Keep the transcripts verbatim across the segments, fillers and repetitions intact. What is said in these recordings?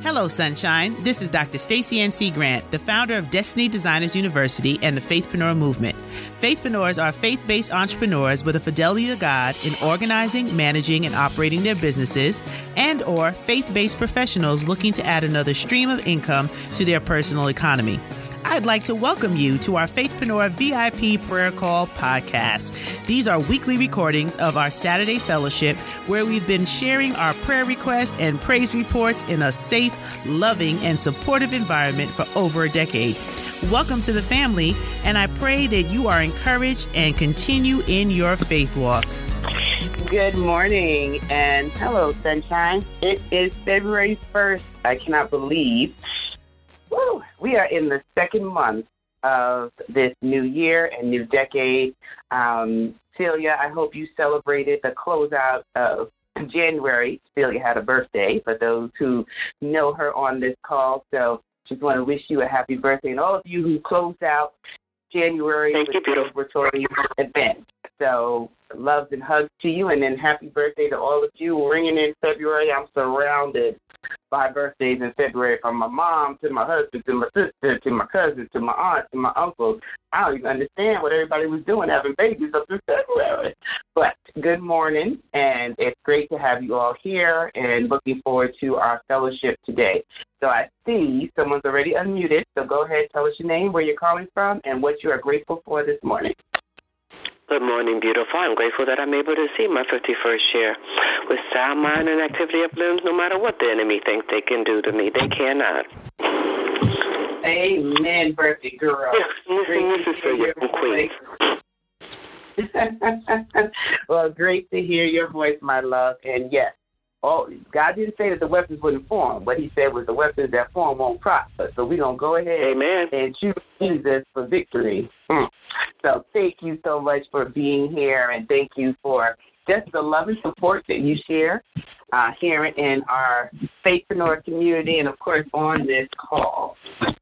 Hello, Sunshine. This is Doctor Stacey N C Grant, the founder of Destiny Designers University and the Faithpreneur Movement. Faithpreneurs are faith-based entrepreneurs with a fidelity to God in organizing, managing, and operating their businesses, and or faith-based professionals looking to add another stream of income to their personal economy. I'd like to welcome you to our Faithpreneur V I P Prayer Call podcast. These are weekly recordings of our Saturday fellowship where we've been sharing our prayer requests and praise reports in a safe, loving, and supportive environment for over a decade. Welcome to the family, and I pray that you are encouraged and continue in your faith walk. Good morning, and hello, Sunshine. It is February first. I cannot believe Woo, we are in the second month of this new year and new decade. Um, Celia, I hope you celebrated the closeout of January. Celia had a birthday, for those who know her on this call. So just want to wish you a happy birthday, and all of you who closed out January with a celebratory event. So loves and hugs to you, and then happy birthday to all of you ringing in February. I'm surrounded by birthdays in February, from my mom to my husband to my sister to my cousins to my aunt to my uncles. I don't even understand what everybody was doing having babies up in February. But good morning, and it's great to have you all here, and looking forward to our fellowship today. So I see someone's already unmuted, so go ahead, tell us your name, where you're calling from, and what you are grateful for this morning. Good morning, beautiful. I'm grateful that I'm able to see my fifty-first year with sound mind and activity of limbs, no matter what the enemy thinks they can do to me. They cannot. Amen, birthday girl. Yes, this is for you, Queen. Well, great to hear your voice, my love. And yes, oh, God didn't say that the weapons wouldn't form. What he said was the weapons that form won't prosper. So we're going to go ahead Amen. and choose Jesus for victory. Mm. So thank you so much for being here, and thank you for just the love and support that you share uh, here in our Faithpreneur community, and, of course, on this call.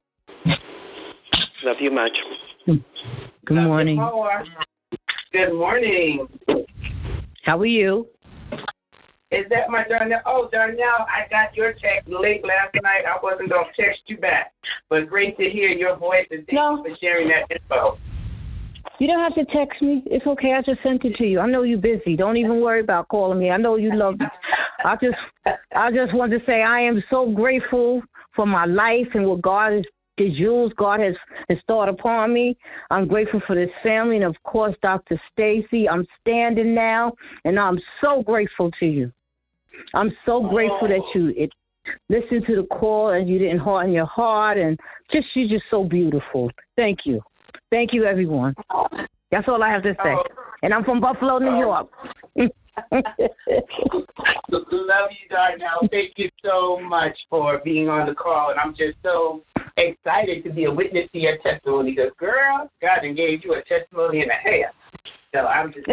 Love you much. Good love morning. Good morning. How are you? Is that my Darnell? Oh, Darnell, I got your text late last night. I wasn't going to text you back, but great to hear your voice, and thank no. you for sharing that info. You don't have to text me. It's okay. I just sent it to you. I know you're busy. Don't even worry about calling me. I know you love me. I just, I just want to say I am so grateful for my life and what God is, the jewels God has bestowed upon me. I'm grateful for this family, and of course, Doctor Stacey. I'm standing now, and I'm so grateful to you. I'm so grateful that you it, listened to the call and you didn't harden your heart, and just you're just so beautiful. Thank you. Thank you, everyone. That's all I have to say. And I'm from Buffalo, New York. Love you, Darnell. Thank you so much for being on the call, and I'm just so excited to be a witness to your testimony, because, girl, God done gave you a testimony and a half. So I'm just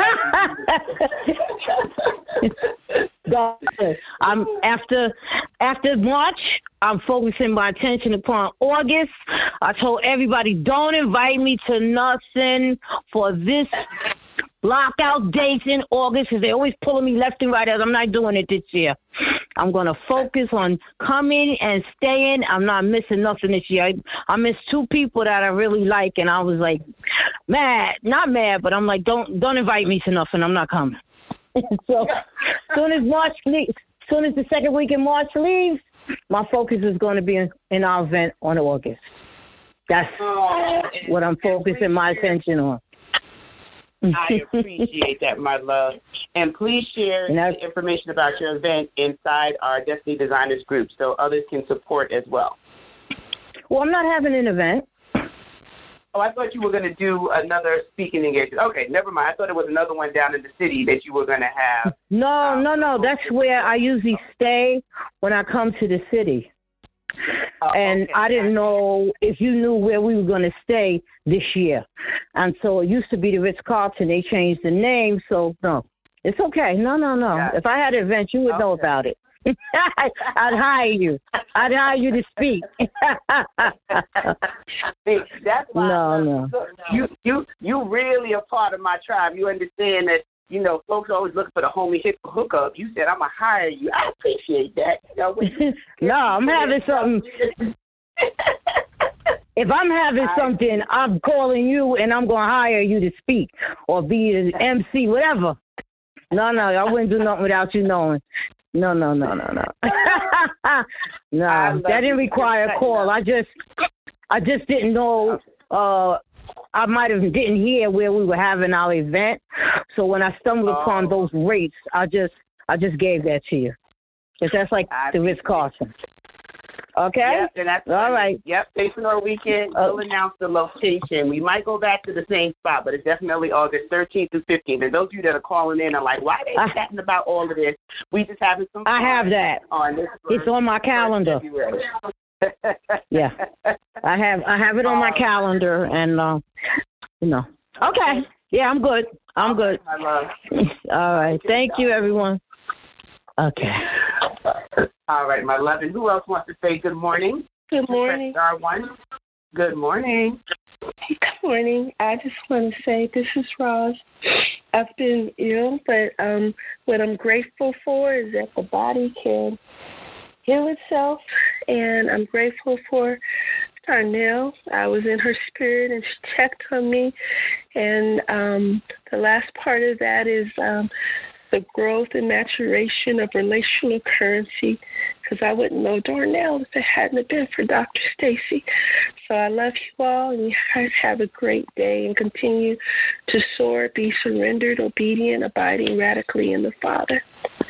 I'm after after March, I'm focusing my attention upon August. I told everybody, don't invite me to nothing for this blockout dates in August, because they're always pulling me left and right. As I'm not doing it this year. I'm going to focus on coming and staying. I'm not missing nothing this year. I, I missed two people that I really like, and I was like mad, not mad, but I'm like, don't don't invite me to nothing. I'm not coming. So as soon as March leaves, as soon as the second week in March leaves, my focus is going to be in, in our event on August. That's oh, what I'm focusing my attention on. I appreciate that, my love. And please share the information about your event inside our Destiny Designers group so others can support as well. Well, I'm not having an event. Oh, I thought you were going to do another speaking engagement. Okay, never mind. I thought it was another one down in the city that you were going to have. No, um, no, no. That's where I usually stay when I come to the city. Oh, and okay. I didn't know if you knew where we were going to stay this year. And so it used to be the Ritz-Carlton. They changed the name, so no. It's okay. No, no, no. Yeah. If I had an event, you would okay. know about it. I'd hire you. I'd hire you to speak. See, that's why no, no. You, you, you really a part of my tribe. You understand that you know, folks always look for the homie hip hookup. You said, I'm going to hire you. I appreciate that. You know, no, I'm having something. If I'm having something, I'm calling you and I'm going to hire you to speak or be an M C, whatever. No, no, I wouldn't do nothing without you knowing. No, no, no, no, no. No, that didn't require a call. I just, I just didn't know. Uh, I might have didn't hear where we were having our event. So when I stumbled oh. upon those rates, I just, I just gave that to you. Because that's like I the Ritz Carlton. Okay? Yep, and that's all right. Yep, Faithpreneur Weekend. Uh, we'll announce the location. We might go back to the same spot, but it's definitely August thirteenth through fifteenth. And those of you that are calling in are like, why are they I, chatting about all of this? We just having some fun. I have that. On this it's on my calendar. Yeah, I have I have it on my calendar, and uh, you know. Okay. Yeah, I'm good. I'm good. I love. All right. Thank you, everyone. Okay. All right, my love. And who else wants to say good morning? Good morning. Star one. Good morning. Good morning. I just want to say this is Roz. I've been ill, but um, what I'm grateful for is that the body can heal itself, and I'm grateful for Darnell. I was in her spirit, and she checked on me, and um, the last part of that is um, the growth and maturation of relational currency, because I wouldn't know Darnell if it hadn't been for Doctor Stacy. So I love you all, and you guys have a great day, and continue to soar, be surrendered, obedient, abiding radically in the Father.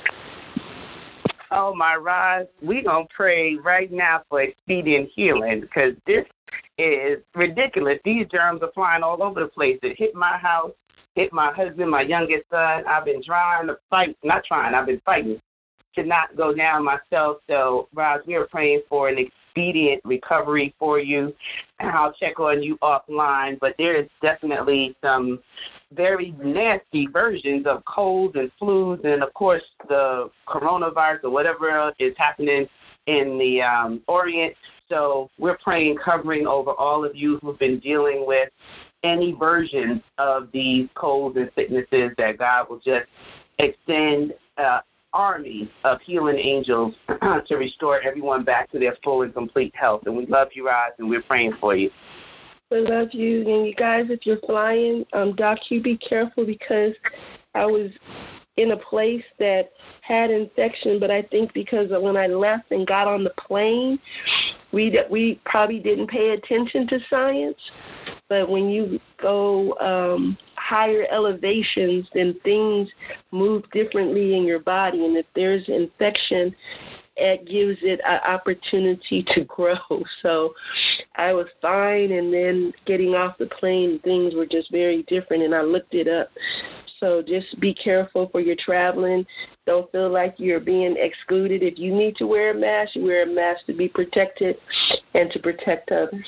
Oh, my Roz, we're going to pray right now for expedient healing, because this is ridiculous. These germs are flying all over the place. It hit my house, hit my husband, my youngest son. I've been trying to fight, not trying, I've been fighting to not go down myself. So, Roz, we are praying for an expedient recovery for you, and I'll check on you offline. But there is definitely some very nasty versions of colds and flus, and, of course, the coronavirus or whatever else is happening in the um, Orient. So we're praying covering over all of you who've been dealing with any versions of these colds and sicknesses, that God will just extend uh, armies of healing angels to restore everyone back to their full and complete health. And we love you, Roz, and we're praying for you. We love you. And you guys, if you're flying, um, Doc, you be careful, because I was in a place that had infection, but I think because of when I left and got on the plane, we we probably didn't pay attention to science. But when you go um, higher elevations, then things move differently in your body. And if there's infection, it gives it an opportunity to grow. So I was fine, and then getting off the plane, things were just very different, and I looked it up. So just be careful for your traveling. Don't feel like you're being excluded. If you need to wear a mask, you wear a mask to be protected and to protect others.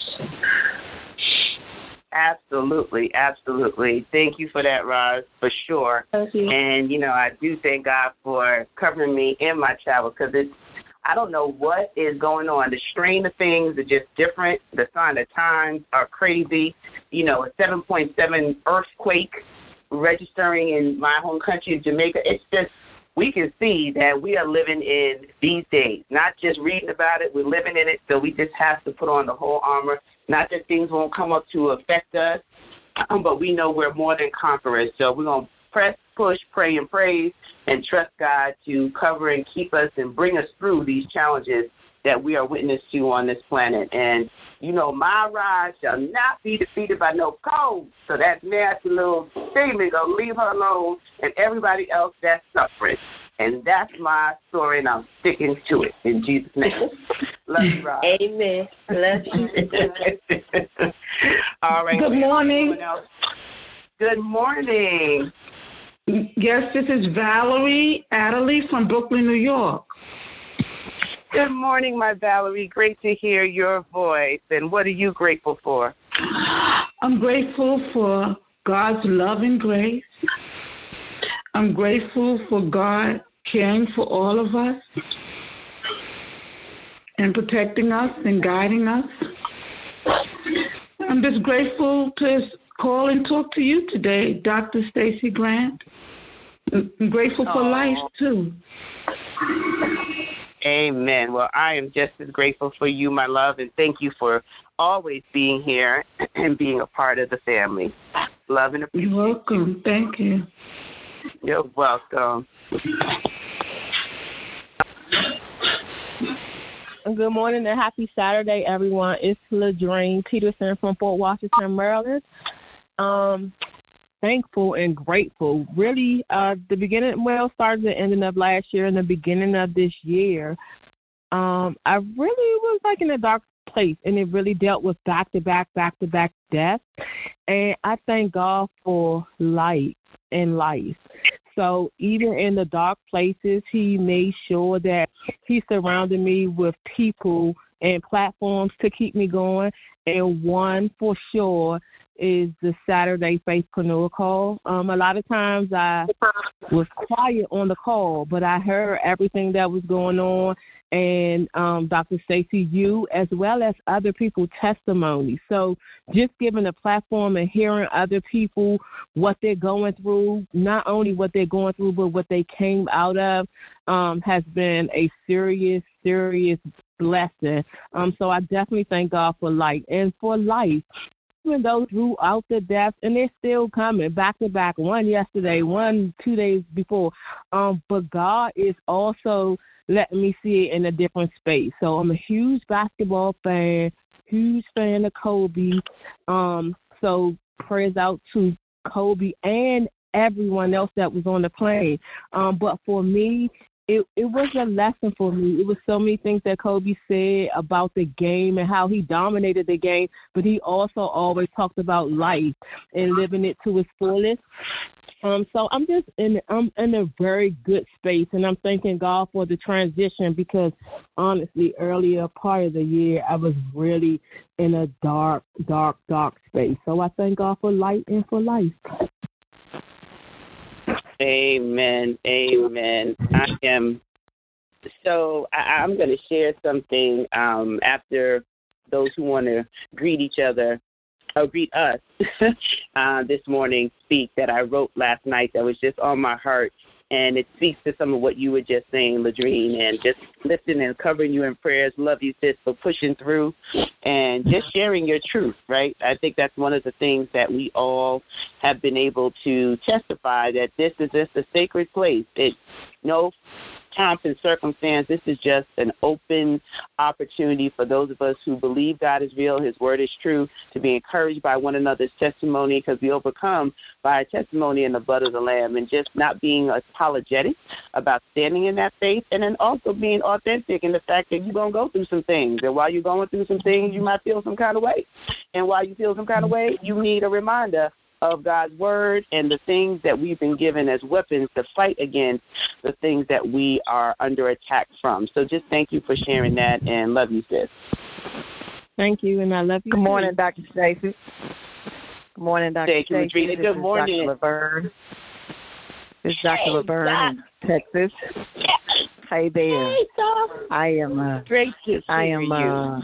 Absolutely, absolutely. Thank you for that, Roz, for sure. Thank you. And, you know, I do thank God for covering me in my travel, because it's, I don't know what is going on. The strain of things are just different. The sign of times are crazy. You know, a seven point seven earthquake registering in my home country, Jamaica. It's just, we can see that we are living in these days, not just reading about it, we're living in it. So we just have to put on the whole armor. Not that things won't come up to affect us, um, but we know we're more than conquerors. So we're going to press, push, pray, and praise, and trust God to cover and keep us and bring us through these challenges that we are witness to on this planet. And, you know, my ride shall not be defeated by no cold. So that nasty little demon gonna leave her alone, and everybody else that's suffering. And that's my story, and I'm sticking to it in Jesus' name. Love you, Rob. Amen. Love you. All right. Good morning. Good morning. Yes, this is Valerie Adderley from Brooklyn, New York. Good morning, my Valerie. Great to hear your voice. And what are you grateful for? I'm grateful for God's love and grace. I'm grateful for God caring for all of us and protecting us and guiding us. I'm just grateful to call and talk to you today, Doctor Stacy Grant. I'm grateful for Aww. life, too. Amen. Well, I am just as grateful for you, my love, and thank you for always being here and being a part of the family. Love and appreciation. You're welcome. Thank you. You're welcome. Good morning and happy Saturday, everyone. It's Ladrine Peterson from Fort Washington, Maryland. Um, thankful and grateful. Really, uh, the beginning, well, started the ending of last year and the beginning of this year. Um, I really was like in a dark place, and it really dealt with back-to-back, back-to-back death. And I thank God for light and life. So even in the dark places, he made sure that he surrounded me with people and platforms to keep me going. And one for sure is the Saturday Faithpreneur call. Um, a lot of times I was quiet on the call, but I heard everything that was going on. And um, Doctor Stacy, you, as well as other people's testimonies. So just giving a platform and hearing other people, what they're going through, not only what they're going through, but what they came out of, um, has been a serious, serious blessing. Um, so I definitely thank God for life and for life. Even though throughout the deaths, and they're still coming back to back, one yesterday, one two days before. Um, but God is also letting me see it in a different space. So I'm a huge basketball fan, huge fan of Kobe. Um, so prayers out to Kobe and everyone else that was on the plane. Um, but for me, It, it was a lesson for me. It was so many things that Kobe said about the game and how he dominated the game, but he also always talked about life and living it to its fullest. Um, so I'm just in I'm in a very good space, and I'm thanking God for the transition because, honestly, earlier part of the year, I was really in a dark, dark, dark space. So I thank God for light and for life. Amen. Amen. I am so I, I'm going to share something um, after those who want to greet each other or greet us uh, this morning speak that I wrote last night that was just on my heart. And it speaks to some of what you were just saying, Ladrine, and just lifting and covering you in prayers. Love you, sis, for pushing through and just sharing your truth, right? I think that's one of the things that we all have been able to testify, that this is just a sacred place. It's no pomp and circumstance. This is just an open opportunity for those of us who believe God is real, his word is true, to be encouraged by one another's testimony, because we overcome by a testimony in the blood of the Lamb, and just not being apologetic about standing in that faith, and then also being authentic in the fact that you're going to go through some things, and while you're going through some things, you might feel some kind of way. And while you feel some kind of way, you need a reminder of God's word and the things that we've been given as weapons to fight against the things that we are under attack from. So just thank you for sharing that, and love you, sis. Thank you, and I love you. Good morning, Doctor Stacy. Good morning, Doctor Stacy. Stacy. Good morning. Doctor Laverne. This is Doctor Hey, Laverne in Texas. Hey there. Hey, Doc. I am. Uh, Great to see I am. you. Uh,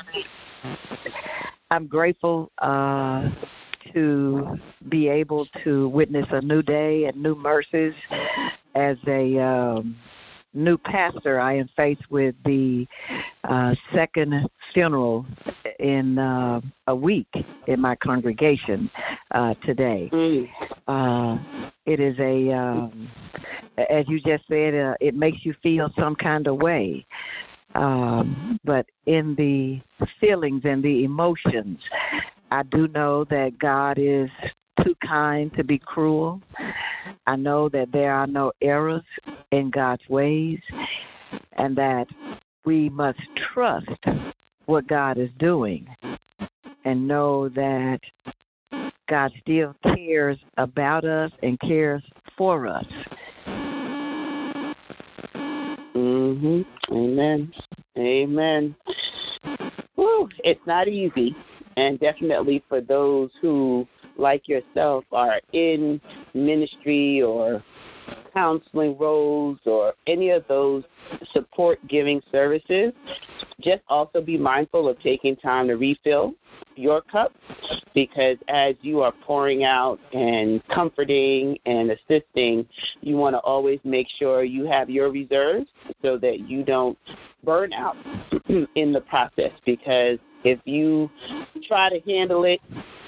I'm grateful uh, to be able to witness a new day and new mercies. As a um, new pastor, I am faced with the uh, second funeral in uh, a week in my congregation uh, today. Mm. Uh, it is a, um, as you just said, uh, it makes you feel some kind of way. Um, but in the feelings and the emotions, I do know that God is too kind to be cruel. I know that there are no errors in God's ways, and that we must trust what God is doing and know that God still cares about us and cares for us. Mhm. Amen. Amen. Whew, it's not easy, and definitely for those who, like yourself, are in ministry or counseling roles or any of those support-giving services, just also be mindful of taking time to refill your cup because as you are pouring out and comforting and assisting, you want to always make sure you have your reserves so that you don't burn out in the process, because if you try to handle it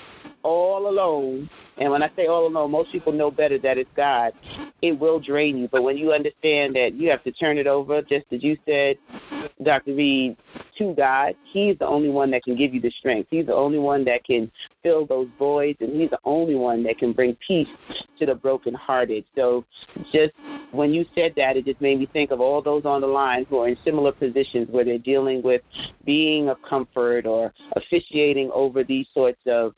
all alone, and when I say all alone, most people know better that it's God, it will drain you. But when you understand that you have to turn it over, just as you said, Doctor Reed, to God, He's the only one that can give you the strength. He's the only one that can fill those voids, and He's the only one that can bring peace to the brokenhearted. So just when you said that, it just made me think of all those on the line who are in similar positions where they're dealing with being of comfort or officiating over these sorts of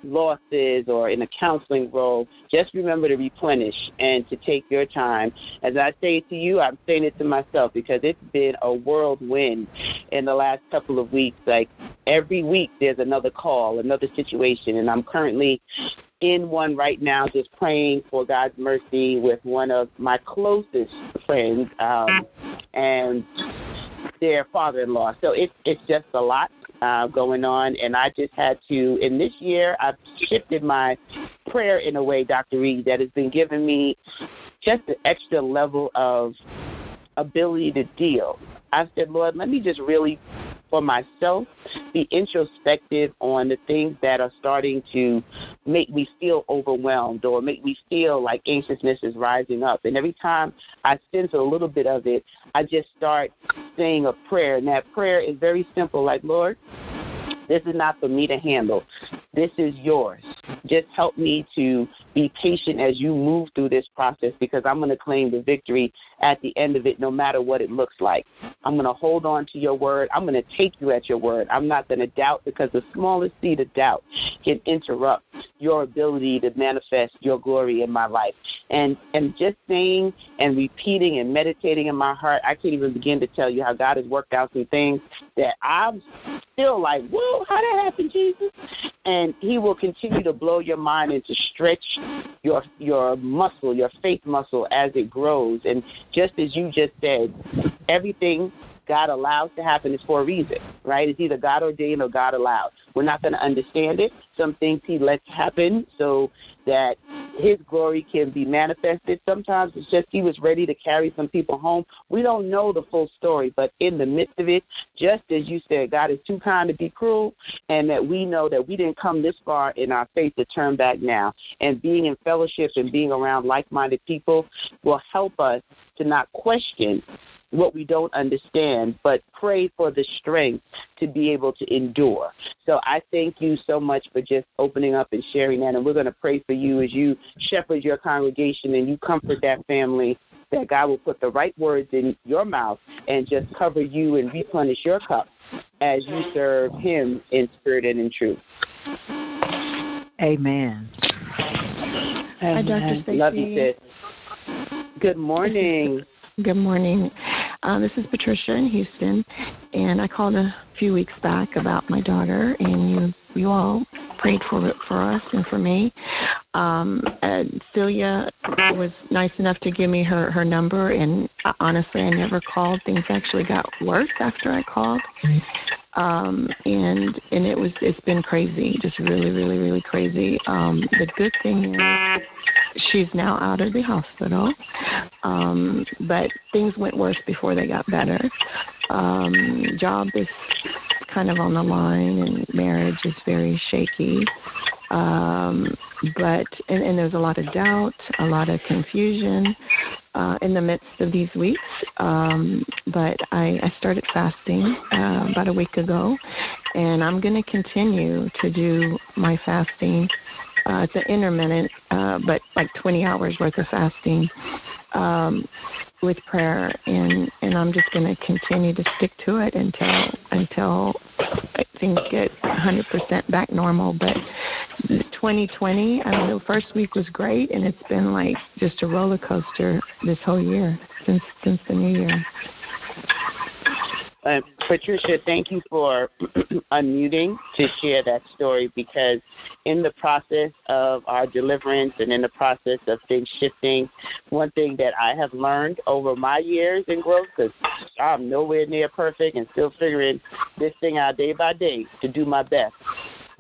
losses or in a counseling role. Just remember to replenish and to take your time. As I say it to you, I'm saying it to myself, because it's been a whirlwind in the last couple of weeks. Like every week there's another call, another situation, and I'm currently in one right now, just praying for God's mercy with one of my closest friends um, and their father-in-law. So it's it's just a lot uh, going on, and I just had to, in this year, I've shifted my prayer in a way, Doctor Reed, that has been giving me just an extra level of ability to deal. I said, Lord, let me just really, for myself, be introspective on the things that are starting to make me feel overwhelmed or make me feel like anxiousness is rising up. And every time I sense a little bit of it, I just start saying a prayer. And that prayer is very simple, like, Lord, this is not for me to handle. This is yours. Just help me to be patient as you move through this process, because I'm going to claim the victory at the end of it, no matter what it looks like. I'm going to hold on to your word. I'm going to take you at your word. I'm not going to doubt, because the smallest seed of doubt can interrupt your ability to manifest your glory in my life. And and just saying and repeating and meditating in my heart, I can't even begin to tell you how God has worked out some things that I'm still like, whoa, how that happened, Jesus? And He will continue to blow your mind and to stretch your your muscle, your faith muscle, as it grows. And just as you just said, everything God allows to happen is for a reason, right? It's either God ordained or God allowed. We're not going to understand it. Some things He lets happen so that His glory can be manifested. Sometimes it's just He was ready to carry some people home. We don't know the full story, but in the midst of it, just as you said, God is too kind to be cruel, and that we know that we didn't come this far in our faith to turn back now. And being in fellowship and being around like-minded people will help us to not question what we don't understand, but pray for the strength to be able to endure. So I thank you so much for just opening up and sharing that, and we're going to pray for you as you shepherd your congregation and you comfort that family, that God will put the right words in your mouth and just cover you and replenish your cup as you serve Him in spirit and in truth. Amen. Hi, Doctor Stacey. Love you, sis. Good morning. Good morning. Uh, this is Patricia in Houston, and I called a few weeks back about my daughter, and you you all prayed for it for us and for me. Um, and Celia was nice enough to give me her, her number, and uh, honestly, I never called. Things actually got worse after I called, um, and and it was it's been crazy, just really, really, really crazy. Um, the good thing is she's now out of the hospital, um, but things went worse before they got better. Um, job is kind of on the line, and marriage is very shaky. Um, but and, and there's a lot of doubt, a lot of confusion uh, in the midst of these weeks. Um, but I, I started fasting uh, about a week ago, and I'm going to continue to do my fasting. Uh, it's an intermittent, uh, but like twenty hours worth of fasting um, with prayer, and, and I'm just going to continue to stick to it until until things get one hundred percent back normal. But twenty twenty, I mean, the first week was great, and it's been like just a roller coaster this whole year since since the new year. Uh, Patricia, thank you for unmuting to share that story, because in the process of our deliverance and in the process of things shifting, one thing that I have learned over my years in growth, because I'm nowhere near perfect and still figuring this thing out day by day to do my best,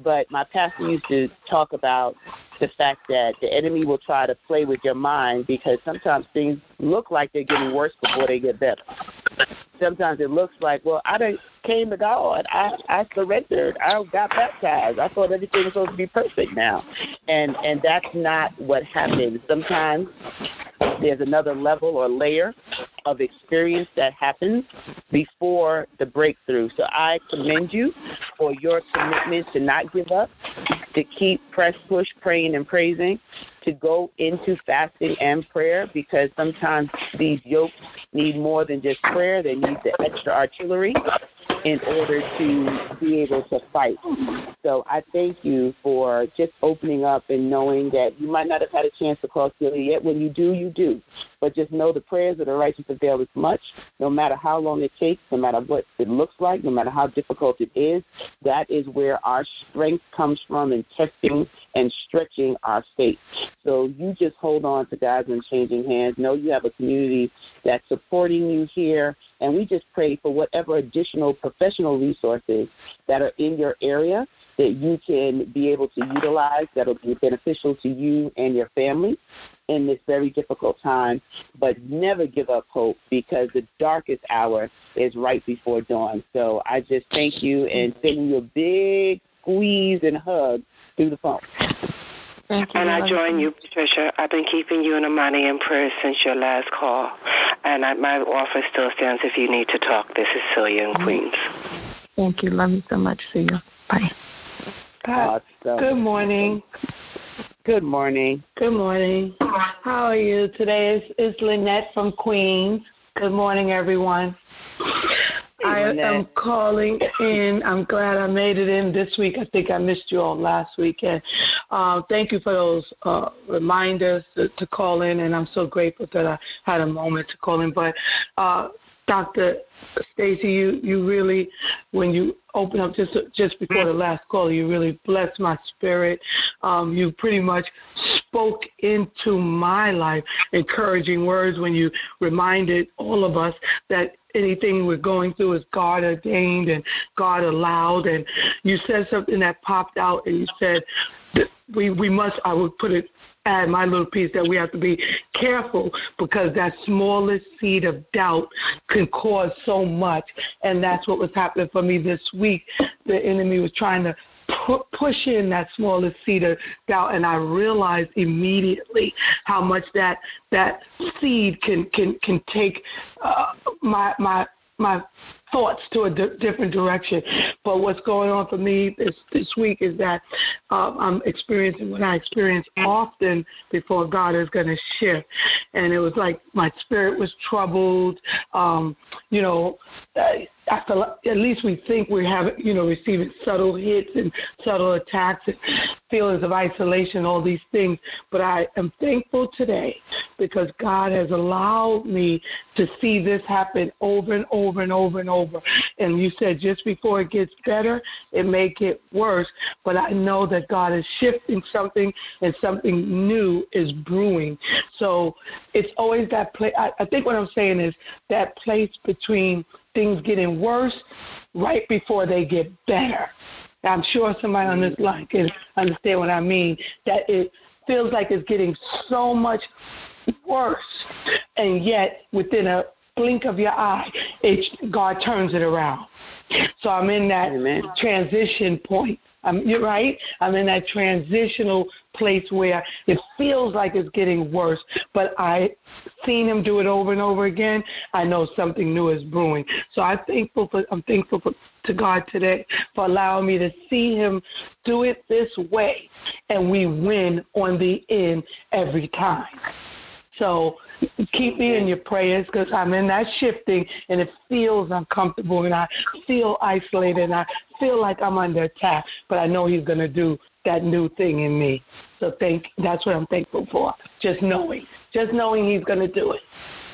but my pastor used to talk about the fact that the enemy will try to play with your mind because sometimes things look like they're getting worse before they get better. Sometimes it looks like, well, I done came to God. I, I surrendered. I got baptized. I thought everything was supposed to be perfect now. And and that's not what happens. Sometimes there's another level or layer of experience that happens before the breakthrough. So I commend you for your commitment to not give up, to keep press, push, praying, and praising, to go into fasting and prayer, because sometimes these yokes need more than just prayer. They need the extra artillery in order to be able to fight. So I thank you for just opening up and knowing that you might not have had a chance to call Celia yet. When you do, you do. But just know the prayers of the righteous avail as much, no matter how long it takes, no matter what it looks like, no matter how difficult it is. That is where our strength comes from in testing and stretching our faith. So you just hold on to God's unchanging hands. Know you have a community that's supporting you here, and we just pray for whatever additional professional resources that are in your area that you can be able to utilize that will be beneficial to you and your family in this very difficult time. But never give up hope, because the darkest hour is right before dawn. So I just thank you and send you a big squeeze and hug through the phone. Thank you. And I join you, Patricia. I've been keeping you in the money and prayers since your last call. And I, my offer still stands if you need to talk. This is Celia in Queens. Thank you. Love you so much. See you. Bye. Hi. Awesome. Good morning. Good morning. Good morning. How are you? Today is, is Lynette from Queens. Good morning, everyone. Hey, I Lynette. am calling in. I'm glad I made it in this week. I think I missed you all last weekend. Uh, thank you for those uh, reminders to, to call in, and I'm so grateful that I had a moment to call in. But uh, Doctor Stacy, you, you really, when you open up just just before the last call, you really blessed my spirit. Um, you pretty much spoke into my life encouraging words when you reminded all of us that anything we're going through is God ordained and God allowed. And you said something that popped out, and you said that we, we must, I would put it, add my little piece, that we have to be careful, because that smallest seed of doubt can cause so much. And that's what was happening for me this week. The enemy was trying to pu- push in that smallest seed of doubt, and I realized immediately how much that that seed can can can take uh, my my my thoughts to a di- different direction. But what's going on for me this, this week is that uh, I'm experiencing what I experience often before God is going to shift. And it was like my spirit was troubled. Um, you know, I, I feel like at least we think we have, you know, receiving subtle hits and subtle attacks and feelings of isolation, all these things. But I am thankful today because God has allowed me to see this happen over and over and over and over. And you said just before it gets better, it may get worse. But I know that God is shifting something and something new is brewing. So it's always that place. I, I think what I'm saying is that place between things getting worse right before they get better. I'm sure somebody on this line can understand what I mean, that it feels like it's getting so much worse, and yet within a blink of your eye, it, God turns it around. So I'm in that Amen. transition point. I'm, you're right. I'm in that transitional place where it feels like it's getting worse, but I seen him do it over and over again. I know something new is brewing. So I'm thankful for I'm thankful for, to God today for allowing me to see him do it this way, and we win on the end every time. So keep me in your prayers, because I'm in that shifting, and it feels uncomfortable, and I feel isolated, and I feel like I'm under attack. But I know he's going to do that new thing in me. So thank. That's what I'm thankful for. Just knowing, just knowing he's going to do it.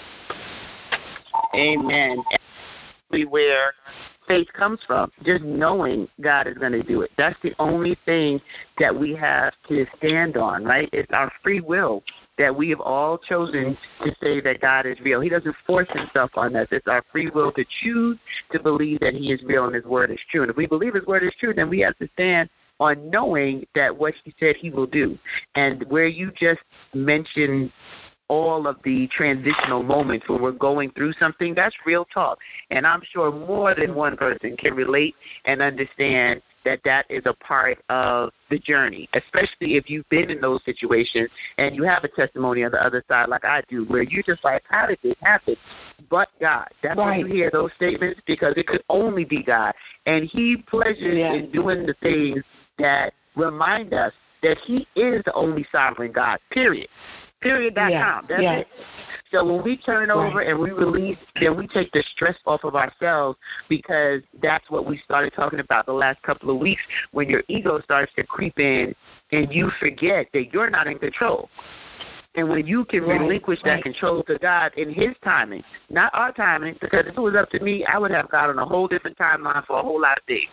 Amen. Where faith comes from, just knowing God is going to do it. That's the only thing that we have to stand on, right? It's our free will that we have all chosen to say that God is real. He doesn't force himself on us. It's our free will to choose to believe that he is real and his word is true. And if we believe his word is true, then we have to stand on knowing that what he said he will do. And where you just mentioned all of the transitional moments when we're going through something, that's real talk. And I'm sure more than one person can relate and understand that that is a part of the journey, especially if you've been in those situations and you have a testimony on the other side like I do, where you're just like, how did this happen? But God. That's right. when you hear those statements, because it could only be God. And he pleasures yeah. in doing the things that remind us that he is the only sovereign God, period. Period dot com. Yeah. That's yeah. it. So when we turn over right. and we release, then we take the stress off of ourselves, because that's what we started talking about the last couple of weeks, when your ego starts to creep in and you forget that you're not in control. And when you can right. relinquish right. that control to God in his timing, not our timing, because if it was up to me, I would have God on a whole different timeline for a whole lot of things.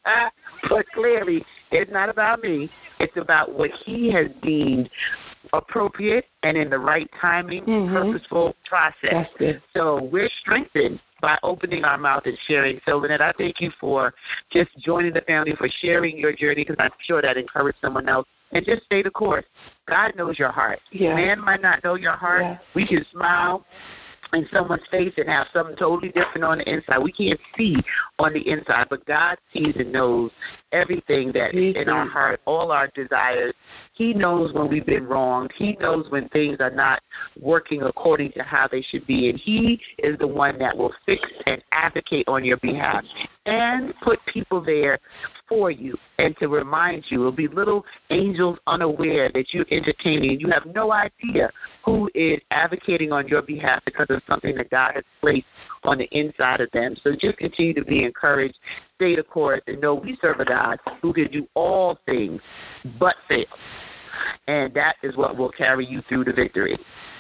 But clearly, it's not about me. It's about what he has deemed appropriate and in the right timing, mm-hmm. purposeful process. That's good. So we're strengthened by opening our mouth and sharing. So, Lynette, I thank you for just joining the family, for sharing your journey, because I'm sure that encouraged someone else. And just stay the course. God knows your heart. Yeah. Man might not know your heart. Yeah. We can smile in someone's face and have something totally different on the inside. We can't see on the inside, but God sees and knows everything that is in our heart, all our desires. He knows when we've been wronged. He knows when things are not working according to how they should be. And he is the one that will fix and advocate on your behalf and put people there for you and to remind you. It'll be little angels unaware that you're entertaining. You have no idea who is advocating on your behalf because of something that God has placed on the inside of them. So just continue to be encouraged, stay the course, and know we serve a God who can do all things but fail. And that is what will carry you through the victory.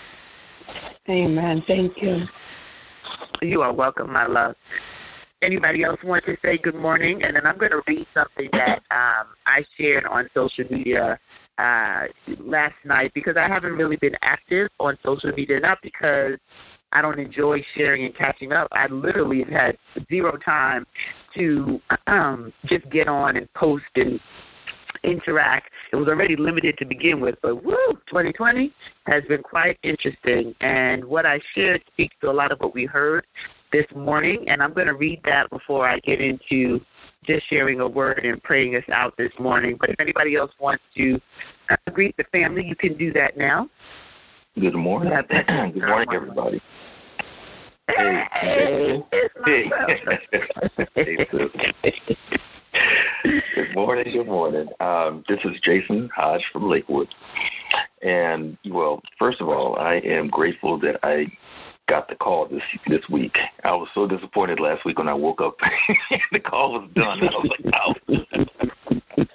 Amen. Thank you. You are welcome, my love. Anybody else want to say good morning? And then I'm going to read something that um, I shared on social media uh, last night, because I haven't really been active on social media, not because I don't enjoy sharing and catching up. I literally have had zero time to um, just get on and post and interact. It was already limited to begin with, but woo, twenty twenty has been quite interesting. And what I shared speaks to a lot of what we heard this morning, and I'm going to read that before I get into just sharing a word and praying us out this morning. But if anybody else wants to uh, greet the family, you can do that now. Good morning. Good morning, everybody. Hey, hey, hey. Good morning, good morning. Um, this is Jason Hodge from Lakewood. And, well, first of all, I am grateful that I got the call this this week. I was so disappointed last week when I woke up and the call was done. I was like,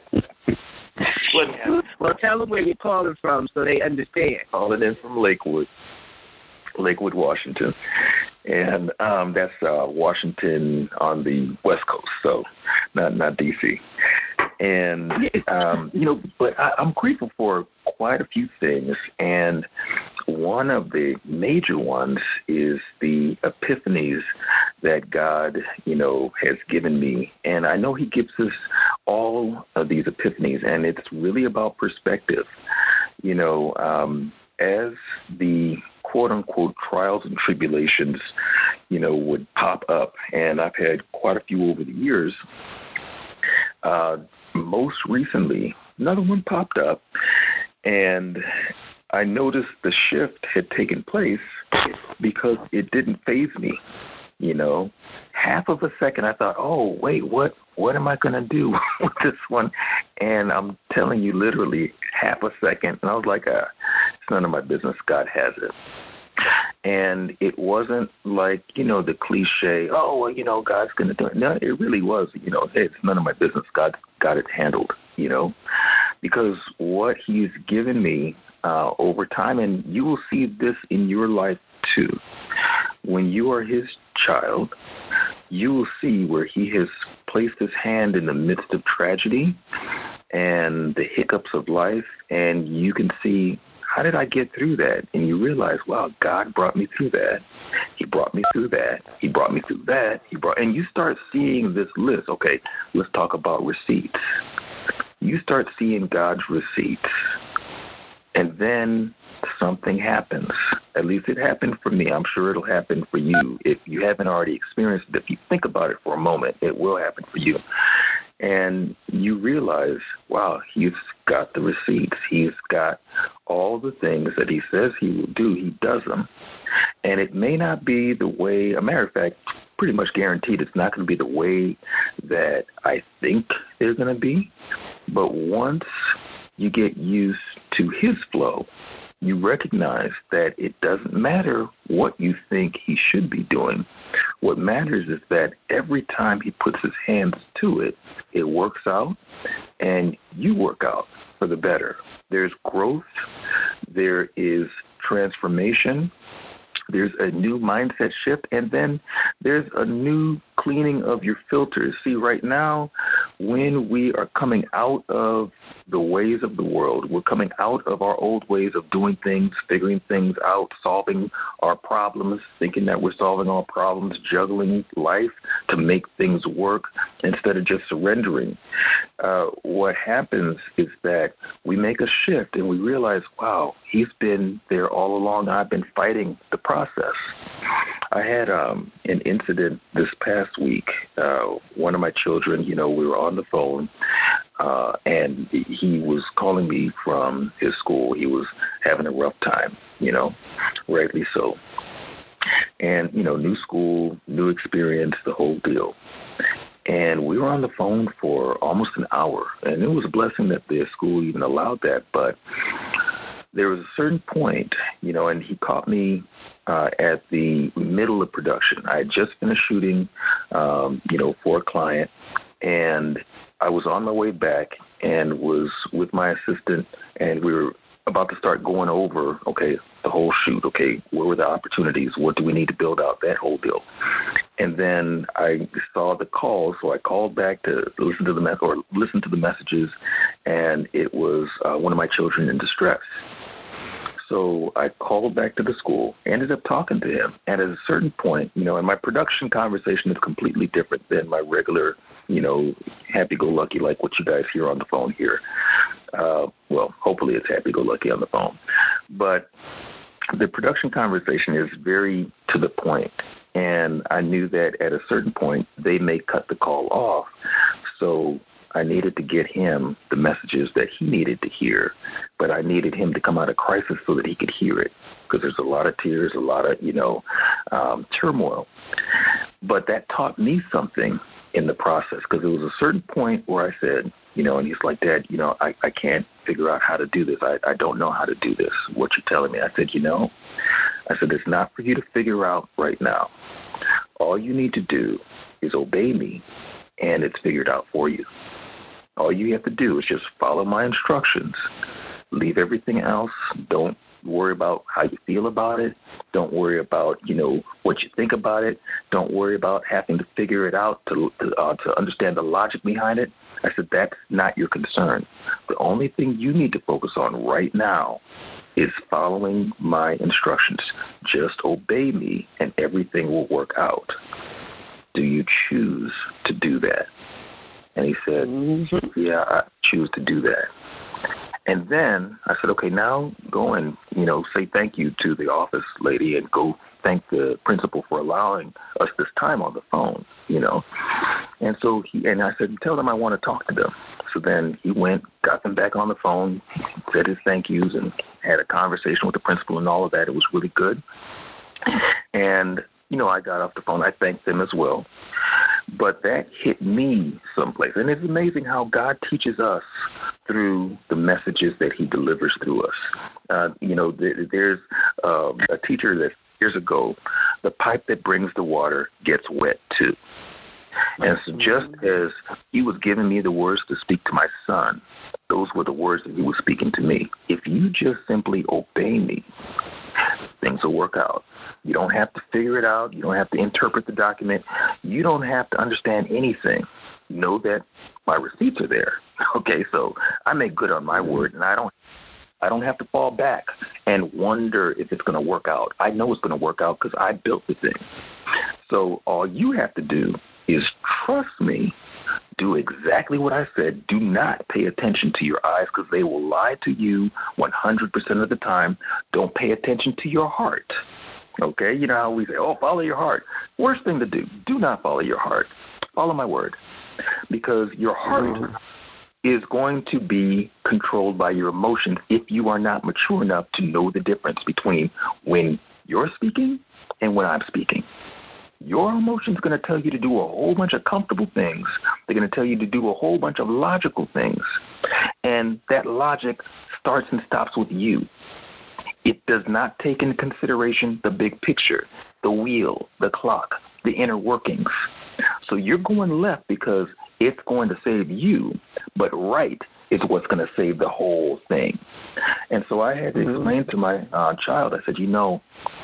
oh. Well, tell them where you're calling from so they understand. Calling in from Lakewood, Lakewood, Washington. And um, that's uh, Washington on the West Coast, so not not D C. And, um, you know, but I, I'm grateful for quite a few things. And one of the major ones is the epiphanies that God, you know, has given me. And I know he gives us all of these epiphanies, and it's really about perspective. You know, um, as the quote-unquote trials and tribulations, you know, would pop up, and I've had quite a few over the years. Uh, most recently, another one popped up, and I noticed the shift had taken place because it didn't faze me. You know, half of a second I thought, oh, wait, what what am I going to do with this one? And I'm telling you, literally half a second, and I was like, uh, it's none of my business. God has it. And it wasn't like, you know, the cliche, oh, well, you know, God's going to do it. No, it really was, you know, it's none of my business. God got it handled, you know, because what he's given me uh, over time, and you will see this in your life too, when you are his child, you will see where he has placed his hand in the midst of tragedy and the hiccups of life, and you can see, how did I get through that? And you realize, wow, God brought me through that. He brought me through that. He brought me through that. He brought, and you start seeing this list. Okay, let's talk about receipts. you start seeing God's receipts, and then something happens. At least it happened for me. I'm sure it'll happen for you. If you haven't already experienced it, if you think about it for a moment, it will happen for you. And you realize, wow, he's got the receipts. He's got all the things that he says he will do. He does them. And it may not be the way, a matter of fact, pretty much guaranteed it's not going to be the way that I think they're going to be. But once you get used to his flow, you recognize that it doesn't matter what you think he should be doing. What matters is that every time he puts his hands to it, it works out, and you work out for the better. There's growth. There is transformation. There's a new mindset shift, and then there's a new cleaning of your filters. See, right now, when we are coming out of the ways of the world, we're coming out of our old ways of doing things, figuring things out, solving our problems, thinking that we're solving all problems, juggling life to make things work instead of just surrendering. Uh, what happens is that we make a shift and we realize, wow, he's been there all along. I've been fighting the process. I had um, an incident this past week. Uh, one of my children, you know, we were on the phone, uh, and he was calling me from his school. He was having a rough time, you know, rightly so. And, you know, new school, new experience, the whole deal. And we were on the phone for almost an hour, and it was a blessing that the school even allowed that. But there was a certain point, you know, and he caught me uh, at the middle of production. I had just finished shooting, um, you know, for a client, and I was on my way back and was with my assistant, and we were about to start going over, okay, the whole shoot, okay, where were the opportunities? What do we need to build out? That whole deal. And then I saw the call, so I called back to listen to the me- or listen to the messages, and it was uh, one of my children in distress. So I called back to the school, ended up talking to him, and at a certain point, you know, and my production conversation is completely different than my regular, you know, happy-go-lucky like what you guys hear on the phone here. Uh, well, hopefully it's happy-go-lucky on the phone. But the production conversation is very to the point, and I knew that at a certain point they may cut the call off. So I needed to get him the messages that he needed to hear, but I needed him to come out of crisis so that he could hear it, because there's a lot of tears, a lot of, you know, um, turmoil. But that taught me something in the process, because there was a certain point where I said, you know, and he's like, Dad, you know, I, I can't figure out how to do this. I, I don't know how to do this. What you're telling me. I said, you know, I said, it's not for you to figure out right now. All you need to do is obey me, and it's figured out for you. All you have to do is just follow my instructions. Leave everything else. Don't worry about how you feel about it. Don't worry about, you know, what you think about it. Don't worry about having to figure it out to to, uh, to understand the logic behind it. I said, that's not your concern. The only thing you need to focus on right now is following my instructions. Just obey me, and everything will work out. Do you choose to do that? And he said, mm-hmm. yeah, I choose to do that. And then I said, okay, now go and, you know, say thank you to the office lady and go thank the principal for allowing us this time on the phone, you know. And so he, and I said, tell them I want to talk to them. So then he went, got them back on the phone, said his thank yous, and had a conversation with the principal and all of that. It was really good. And, you know, I got off the phone. I thanked them as well. But that hit me someplace. And it's amazing how God teaches us through the messages that he delivers through us. Uh, you know, there, there's uh, a teacher that years ago, the pipe that brings the water gets wet too. And so just as he was giving me the words to speak to my son, those were the words that he was speaking to me. If you just simply obey me, things will work out. You don't have to figure it out. You don't have to interpret the document. You don't have to understand anything. Know that my receipts are there. Okay, so I make good on my word, and I don't I don't have to fall back and wonder if it's going to work out. I know it's going to work out because I built the thing. So all you have to do is trust me. do exactly what I said. Do not pay attention to your eyes because they will lie to you one hundred percent of the time. Don't pay attention to your heart. Okay? You know how we say, oh, follow your heart. Worst thing to do, do not follow your heart. Follow my word. Because your heart mm-hmm. is going to be controlled by your emotions if you are not mature enough to know the difference between when you're speaking and when I'm speaking. Your emotions are going to tell you to do a whole bunch of comfortable things. They're going to tell you to do a whole bunch of logical things. And that logic starts and stops with you. It does not take into consideration the big picture, the wheel, the clock, the inner workings. So you're going left because it's going to save you, but right is what's going to save the whole thing. And so I had to explain to my uh, child, I said, you know,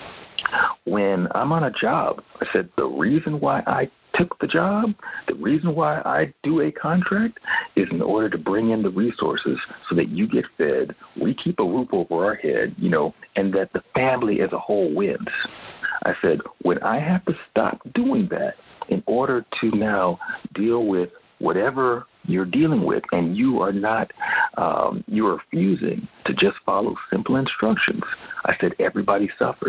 when I'm on a job, I said, the reason why I took the job, the reason why I do a contract is in order to bring in the resources so that you get fed, we keep a roof over our head, you know, and that the family as a whole wins. I said, when I have to stop doing that in order to now deal with whatever you're dealing with, and you are not, um, you're refusing to just follow simple instructions, I said, everybody suffers.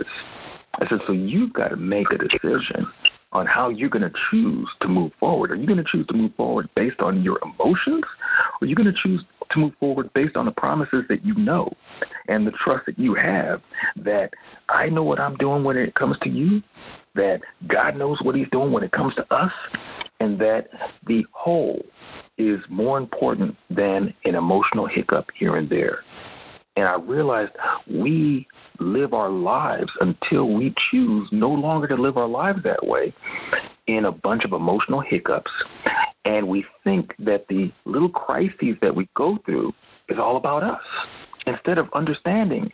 I said, so you've got to make a decision on how you're going to choose to move forward. Are you going to choose to move forward based on your emotions? Or are you going to choose to move forward based on the promises that you know and the trust that you have that I know what I'm doing when it comes to you, that God knows what he's doing when it comes to us, and that the whole is more important than an emotional hiccup here and there. And I realized we live our lives until we choose no longer to live our lives that way in a bunch of emotional hiccups. And we think that the little crises that we go through is all about us. Instead of understanding,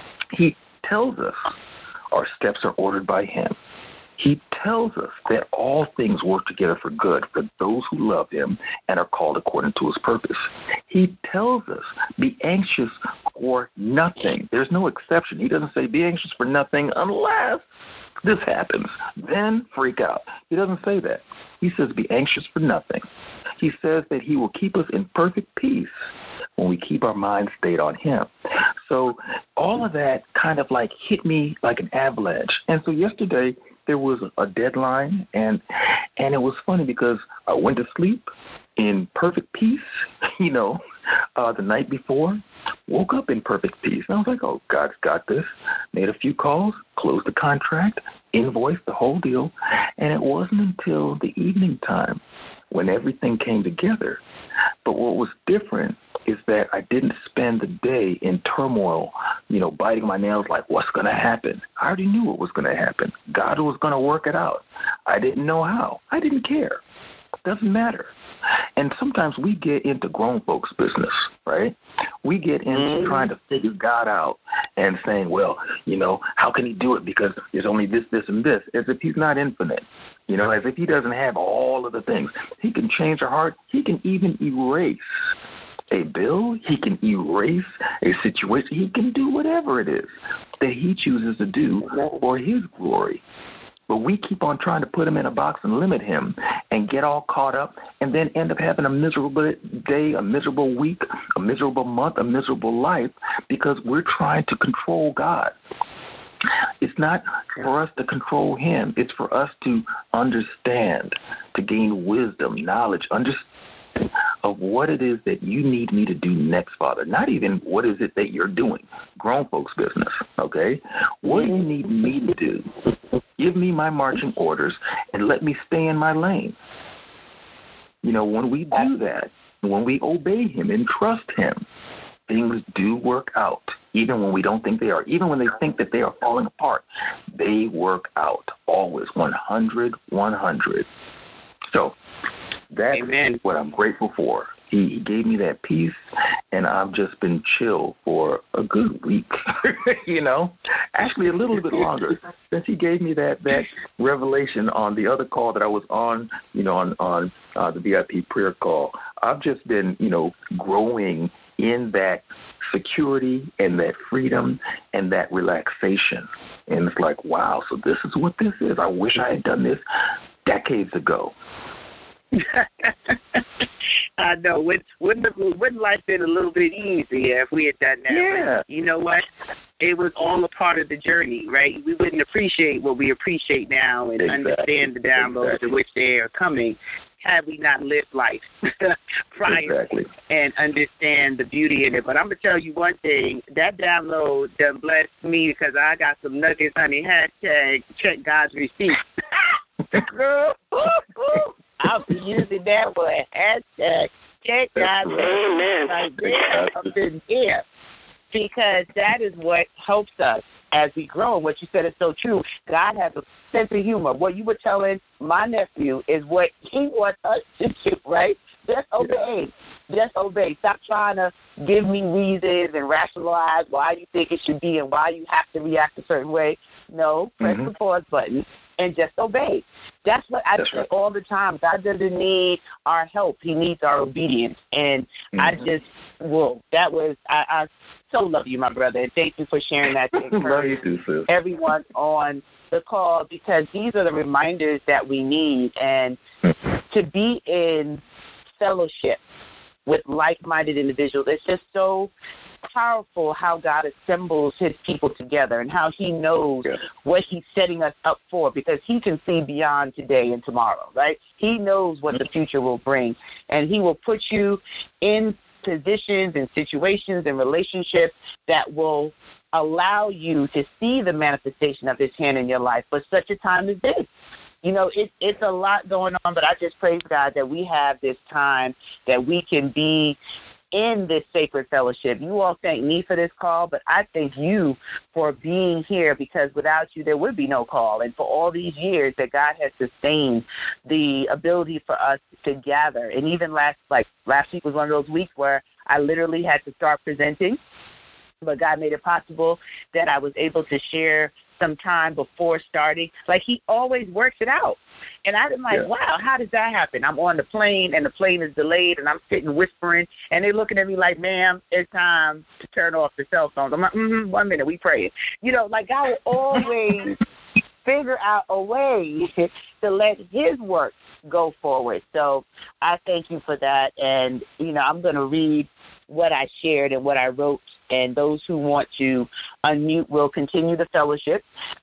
he tells us our steps are ordered by him. He tells us that all things work together for good for those who love him and are called according to his purpose. He tells us, be anxious for nothing. There's no exception. He doesn't say be anxious for nothing unless this happens. Then freak out. He doesn't say that. He says be anxious for nothing. He says that he will keep us in perfect peace when we keep our minds stayed on him. So all of that kind of like hit me like an avalanche. And so yesterday, there was a deadline, and and it was funny because I went to sleep in perfect peace, you know, uh, the night before, woke up in perfect peace. And I was like, oh, God's got this. Made a few calls, closed the contract, invoiced the whole deal, and it wasn't until the evening time when everything came together. But what was different is that I didn't spend the day in turmoil, you know, biting my nails like, what's going to happen? I already knew what was going to happen. God was going to work it out. I didn't know how. I didn't care. Doesn't matter. And sometimes we get into grown folks' business, right? We get into mm-hmm. trying to figure God out and saying, well, you know, how can he do it? Because there's only this, this, and this, as if he's not infinite, you know, as if he doesn't have all of the things. He can change our heart. He can even erase a bill. He can erase a situation. He can do whatever it is that he chooses to do for his glory. But we keep on trying to put him in a box and limit him and get all caught up and then end up having a miserable day, a miserable week, a miserable month, a miserable life because we're trying to control God. It's not for us to control him. It's for us to understand, to gain wisdom, knowledge, understanding of what it is that you need me to do next, Father. Not even what is it that you're doing. Grown folks' business, okay? What do you need me to do? Give me my marching orders and let me stay in my lane. You know, when we do that, when we obey him and trust him, things do work out, even when we don't think they are. Even when they think that they are falling apart, they work out. Always one hundred, one hundred. So that's Amen. What I'm grateful for. He, he gave me that peace, and I've just been chill for a good week, you know, actually a little bit longer since he gave me that, that revelation on the other call that I was on, you know, on, on uh, the V I P prayer call. I've just been, you know, growing in that security and that freedom and that relaxation. And it's like, wow, so this is what this is. I wish I had done this decades ago. I know. Wouldn't, wouldn't, wouldn't life been a little bit easier if we had done that? Yeah. But you know what? It was all a part of the journey, right? We wouldn't appreciate what we appreciate now and exactly. understand the downloads exactly. in which they are coming had we not lived life prior exactly. and understand the beauty in it. But I'm going to tell you one thing. That download done blessed me because I got some nuggets, honey. Hashtag check God's receipt. Girl, I'll be using that word. Hashtag check God's receipt right there up in here. Because that is what helps us as we grow. And what you said is so true. God has a sense of humor. What you were telling my nephew is what he wants us to do, right? Just obey. Just obey. Stop trying to give me reasons and rationalize why you think it should be and why you have to react a certain way. No, press mm-hmm. the pause button and just obey. That's what I say right. all the time. God doesn't need our help. He needs our obedience. And mm-hmm. I just, whoa, that was, I, I so love you, my brother. And thank you for sharing that to encourage everyone on the call, because these are the reminders that we need. And to be in fellowship with like-minded individuals, it's just so powerful how God assembles his people together and how he knows yeah. what he's setting us up for, because he can see beyond today and tomorrow, right? He knows what the future will bring, and he will put you in positions and situations and relationships that will allow you to see the manifestation of his hand in your life for such a time as this. You know, it, it's a lot going on, but I just praise God that we have this time that we can be in this sacred fellowship. You all thank me for this call, but I thank you for being here, because without you, there would be no call. And for all these years that God has sustained the ability for us to gather. And even last, like last week was one of those weeks where I literally had to start presenting, but God made it possible that I was able to share some time before starting. Like, he always works it out. And I've been like, yeah. wow, how does that happen? I'm on the plane, and the plane is delayed, and I'm sitting whispering, and they're looking at me like, ma'am, it's time to turn off the cell phones. I'm like, mm-hmm, one minute, we praying. You know, like, God will always figure out a way to let his work go forward. So I thank you for that. And, you know, I'm going to read what I shared and what I wrote, and those who want to unmute will continue the fellowship.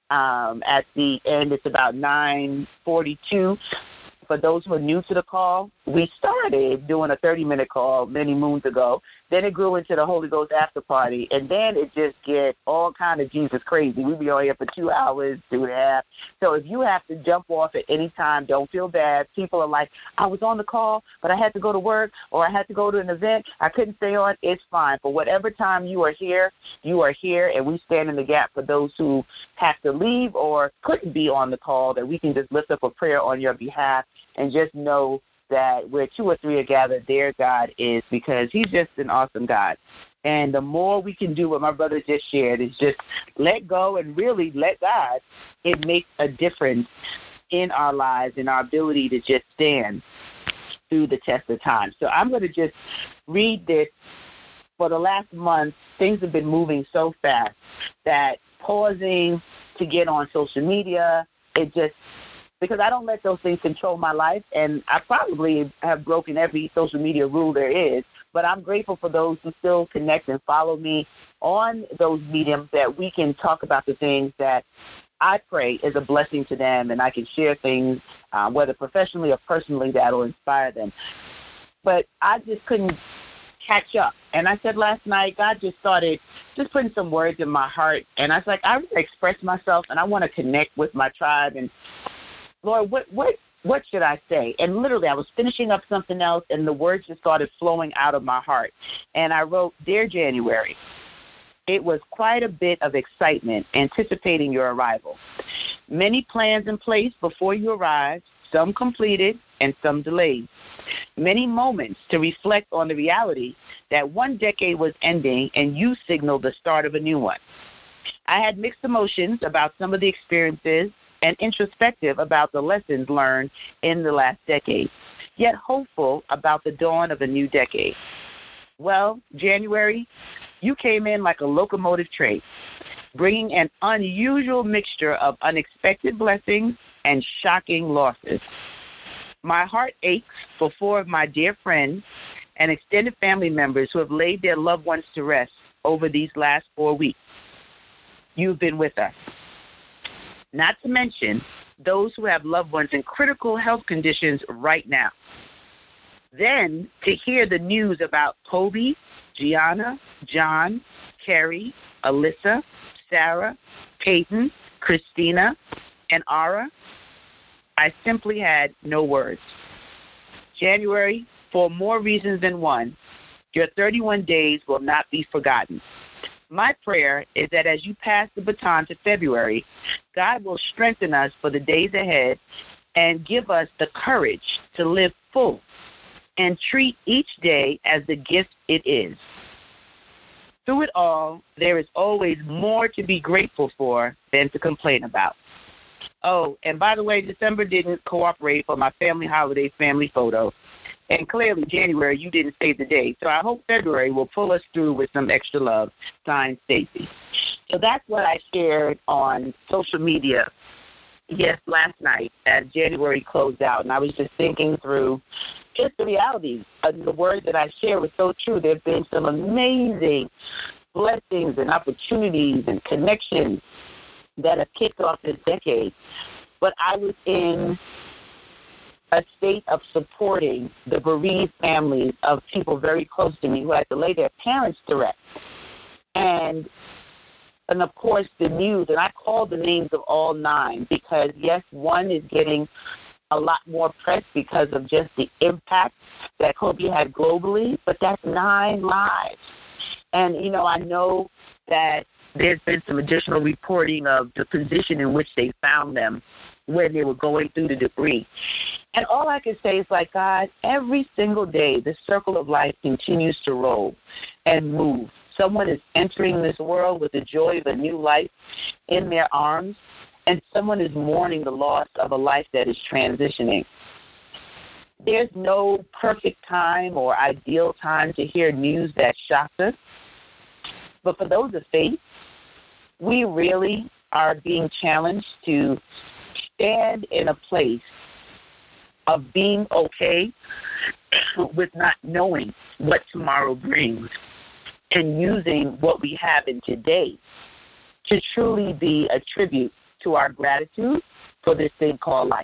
Um, at the end, it's about nine forty-two. For those who are new to the call, we started doing a thirty-minute call many moons ago. Then it grew into the Holy Ghost after party, and then it just get all kind of Jesus crazy. We be on here for two hours, two and a half. So if you have to jump off at any time, don't feel bad. People are like, I was on the call, but I had to go to work, or I had to go to an event. I couldn't stay on. It's fine. For whatever time you are here, you are here, and we stand in the gap for those who have to leave or couldn't be on the call, that we can just lift up a prayer on your behalf. And just know that where two or three are gathered, there God is, because he's just an awesome God. And the more we can do what my brother just shared is just let go and really let God, it makes a difference in our lives and our ability to just stand through the test of time. So I'm going to just read this. For the last month, things have been moving so fast that pausing to get on social media, it just, because I don't let those things control my life, and I probably have broken every social media rule there is, but I'm grateful for those who still connect and follow me on those mediums, that we can talk about the things that I pray is a blessing to them, and I can share things, uh, whether professionally or personally, that will inspire them. But I just couldn't catch up. And I said last night, God just started just putting some words in my heart, and I was like, I want to express myself, and I want to connect with my tribe, and Lord, what, what, what should I say? And literally, I was finishing up something else, and the words just started flowing out of my heart. And I wrote, Dear January, it was quite a bit of excitement anticipating your arrival. Many plans in place before you arrived, some completed and some delayed. Many moments to reflect on the reality that one decade was ending and you signaled the start of a new one. I had mixed emotions about some of the experiences and introspective about the lessons learned in the last decade, yet hopeful about the dawn of a new decade. Well, January, you came in like a locomotive train, bringing an unusual mixture of unexpected blessings and shocking losses. My heart aches for four of my dear friends and extended family members who have laid their loved ones to rest over these last four weeks. You've been with us. Not to mention those who have loved ones in critical health conditions right now. Then to hear the news about Kobe, Gianna, John, Carrie, Alyssa, Sarah, Peyton, Christina, and Ara, I simply had no words. January, for more reasons than one, your thirty-one days will not be forgotten. My prayer is that as you pass the baton to February, God will strengthen us for the days ahead and give us the courage to live full and treat each day as the gift it is. Through it all, there is always more to be grateful for than to complain about. Oh, and by the way, December didn't cooperate for my family holiday family photo. And clearly, January, you didn't save the day. So I hope February will pull us through with some extra love. Signed, Stacy. So that's what I shared on social media, yes, last night as January closed out. And I was just thinking through just the reality. Uh, the word that I shared was so true. There have been some amazing blessings and opportunities and connections that have kicked off this decade. But I was in a state of supporting the bereaved families of people very close to me who had to lay their parents to rest. And, and of course, the news, and I called the names of all nine because, yes, one is getting a lot more press because of just the impact that Kobe had globally, but that's nine lives. And, you know, I know that there's been some additional reporting of the position in which they found them when they were going through the debris. And all I can say is, like, God, every single day the circle of life continues to roll and move. Someone is entering this world with the joy of a new life in their arms, and someone is mourning the loss of a life that is transitioning. There's no perfect time or ideal time to hear news that shocks us. But for those of faith, we really are being challenged to stand in a place of being okay with not knowing what tomorrow brings and using what we have in today to truly be a tribute to our gratitude for this thing called life.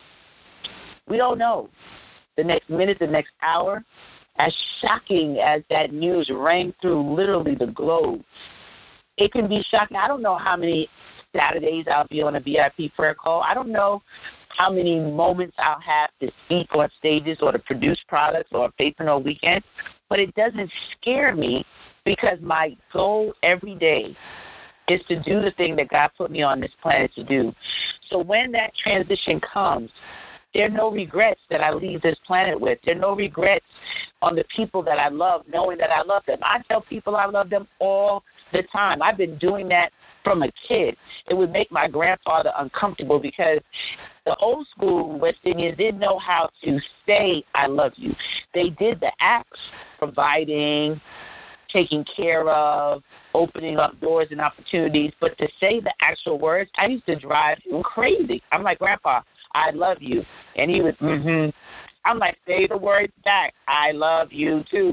We don't know the next minute, the next hour, as shocking as that news rang through literally the globe. It can be shocking. I don't know how many Saturdays I'll be on a V I P prayer call. I don't know how many moments I'll have to speak on stages or to produce products or Faithpreneur Weekend, but it doesn't scare me because my goal every day is to do the thing that God put me on this planet to do. So when that transition comes, there are no regrets that I leave this planet with. There are no regrets on the people that I love, knowing that I love them. I tell people I love them all the time. I've been doing that from a kid. It would make my grandfather uncomfortable because the old school West Indians didn't know how to say I love you. They did the acts, providing, taking care of, opening up doors and opportunities, but to say the actual words, I used to drive him crazy. I'm like, Grandpa, I love you. And he was, mm-hmm. I'm like, say the words back. I love you, too.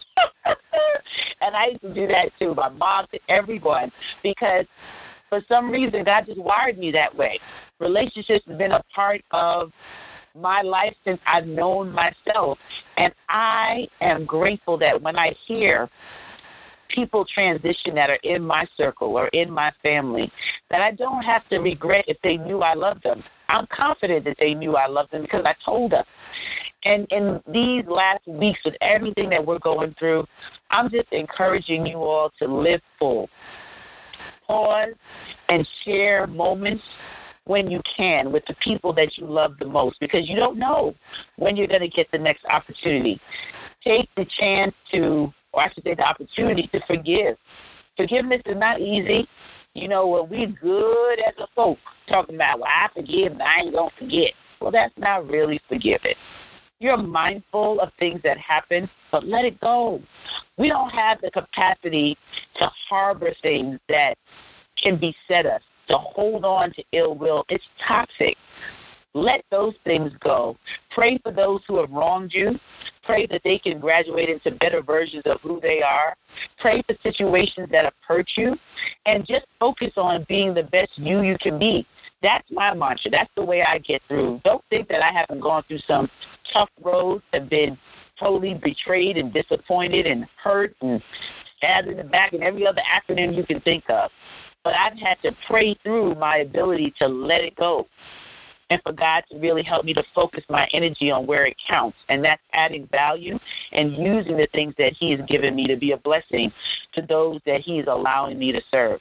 And I used to do that, too, my mom, to everyone, because for some reason, God just wired me that way. Relationships have been a part of my life since I've known myself. And I am grateful that when I hear people transition that are in my circle or in my family, that I don't have to regret if they knew I loved them. I'm confident that they knew I loved them because I told them. And in these last weeks with everything that we're going through, I'm just encouraging you all to live full. Pause and share moments when you can with the people that you love the most, because you don't know when you're going to get the next opportunity. Take the chance to, or I should say the opportunity to forgive. Forgiveness is not easy. You know, when we're good as a folk talking about, well, I forgive and I ain't going to forget. Well, that's not really forgiving. You're mindful of things that happen, but let it go. We don't have the capacity to harbor things that can beset us, to hold on to ill will. It's toxic. Let those things go. Pray for those who have wronged you. Pray that they can graduate into better versions of who they are. Pray for situations that have hurt you. And just focus on being the best you you can be. That's my mantra. That's the way I get through. Don't think that I haven't gone through some tough roads, have been totally betrayed and disappointed and hurt and stabbed in the back and every other acronym you can think of. But I've had to pray through my ability to let it go and for God to really help me to focus my energy on where it counts, and that's adding value and using the things that he has given me to be a blessing to those that he is allowing me to serve.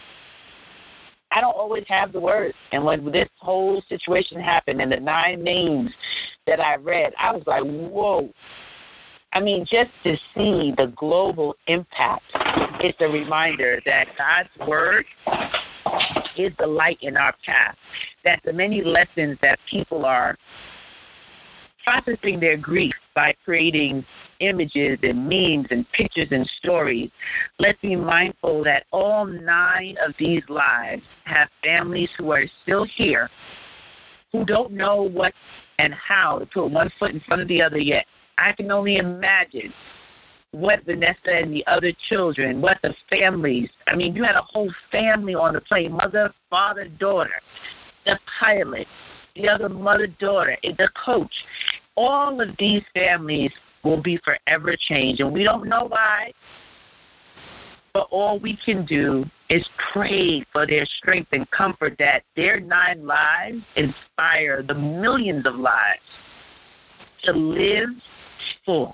I don't always have the words, and when this whole situation happened and the nine names that I read, I was like, whoa. I mean, just to see the global impact, it's a reminder that God's word is the light in our path, that the many lessons that people are processing their grief by creating images and memes and pictures and stories, let's be mindful that all nine of these lives have families who are still here, who don't know what and how to put one foot in front of the other yet. I can only imagine what Vanessa and the other children, what the families, I mean, you had a whole family on the plane, mother, father, daughter, the pilot, the other mother, daughter, the coach. All of these families will be forever changed, and we don't know why, but all we can do is pray for their strength and comfort, that their nine lives inspire the millions of lives to live full,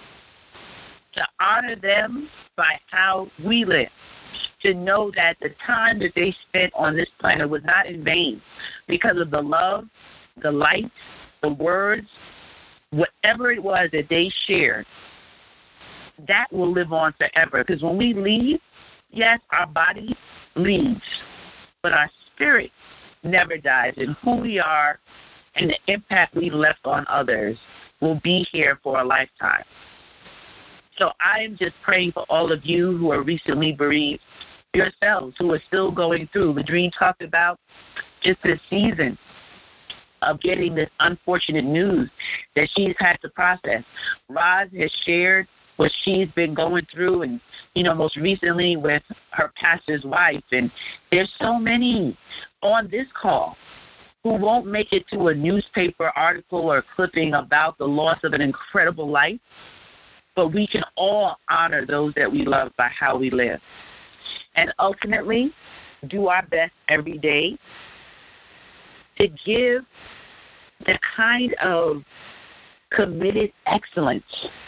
to honor them by how we live, to know that the time that they spent on this planet was not in vain because of the love, the light, the words, whatever it was that they shared, that will live on forever. Because when we leave, yes, our body leaves, but our spirit never dies. And who we are and the impact we left on others will be here for a lifetime. So I am just praying for all of you who are recently bereaved, yourselves who are still going through. Ladrine talked about just this season of getting this unfortunate news that she's had to process. Roz has shared what she's been going through, and, you know, most recently with her pastor's wife. And there's so many on this call who won't make it to a newspaper article or clipping about the loss of an incredible life, but we can all honor those that we love by how we live. And ultimately, do our best every day to give the kind of committed excellence.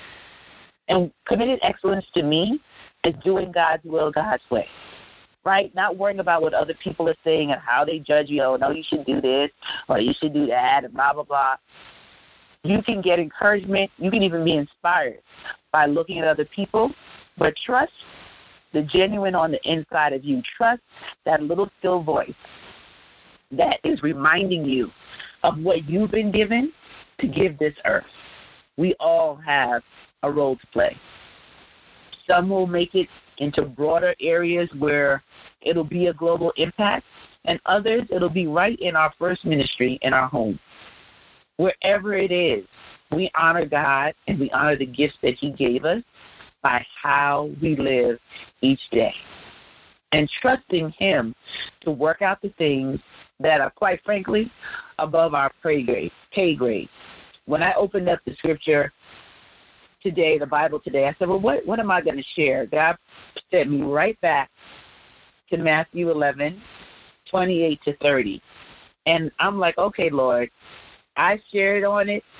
And committed excellence to me is doing God's will, God's way, right? Not worrying about what other people are saying and how they judge you. Oh, no, you should do this or you should do that and blah, blah, blah. You can get encouragement. You can even be inspired by looking at other people, but trust the genuine on the inside of you. Trust that little still voice that is reminding you of what you've been given to give this earth. We all have a role to play. Some will make it into broader areas where it'll be a global impact, and others it'll be right in our first ministry in our home. Wherever it is, we honor God and we honor the gifts that he gave us by how we live each day, and trusting him to work out the things that are, quite frankly, above our pay grade. Pay grade. When I opened up the scripture today, the Bible today, I said, well, what, what am I going to share? God sent me right back to Matthew eleven, twenty-eight to thirty. And I'm like, okay, Lord, I shared on it.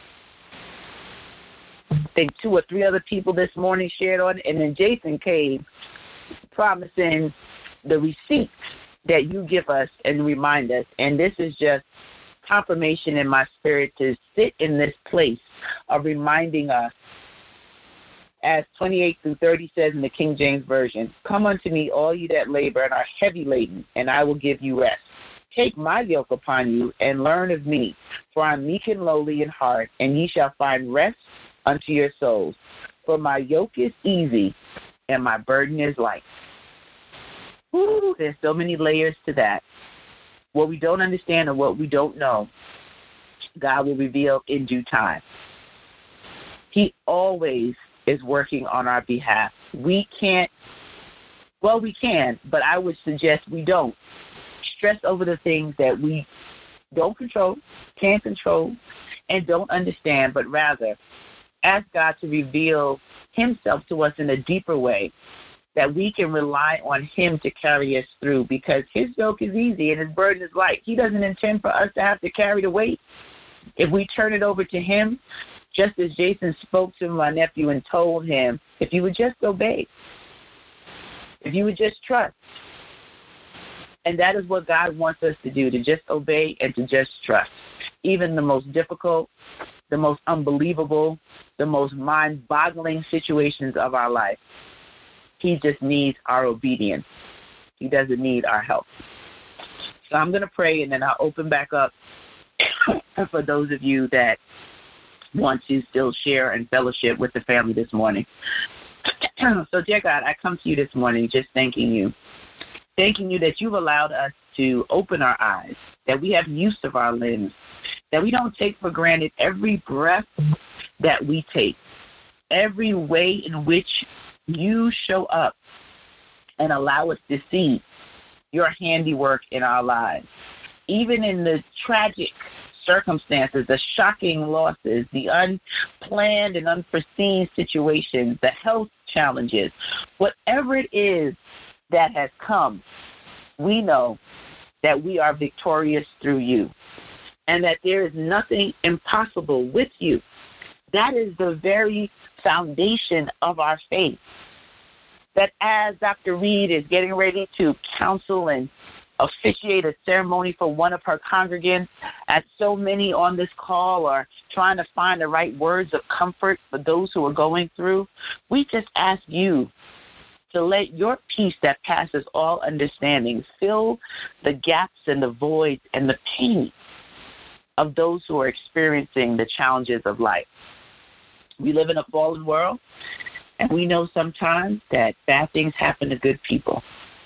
I think two or three other people this morning shared on it. And then Jason came promising the receipts that you give us and remind us. And this is just confirmation in my spirit to sit in this place of reminding us, as twenty-eight through thirty says in the King James Version, come unto me, all you that labor and are heavy laden, and I will give you rest. Take my yoke upon you and learn of me, for I am meek and lowly in heart, and ye shall find rest unto your souls. For my yoke is easy and my burden is light. Ooh, there's so many layers to that. What we don't understand and what we don't know God will reveal in due time. He always is working on our behalf. We can't, well, we can, but I would suggest we don't stress over the things that we don't control, can't control, and don't understand, but rather ask God to reveal himself to us in a deeper way, that we can rely on him to carry us through, because his yoke is easy and his burden is light. He doesn't intend for us to have to carry the weight. If we turn it over to him, just as Jason spoke to my nephew and told him, if you would just obey, if you would just trust. And that is what God wants us to do, to just obey and to just trust. Even the most difficult, the most unbelievable, the most mind-boggling situations of our life. He just needs our obedience. He doesn't need our help. So I'm going to pray, and then I'll open back up for those of you that want to still share and fellowship with the family this morning. So, dear God, I come to you this morning just thanking you. Thanking you that you've allowed us to open our eyes, that we have use of our limbs, that we don't take for granted every breath that we take, every way in which you show up and allow us to see your handiwork in our lives. Even in the tragic circumstances, the shocking losses, the unplanned and unforeseen situations, the health challenges, whatever it is that has come, we know that we are victorious through you and that there is nothing impossible with you. That is the very foundation of our faith. That as Doctor Reed is getting ready to counsel and officiate a ceremony for one of her congregants, as so many on this call are trying to find the right words of comfort for those who are going through, we just ask you to let your peace that passes all understanding fill the gaps and the voids and the pain of those who are experiencing the challenges of life. We live in a fallen world, and we know sometimes that bad things happen to good people.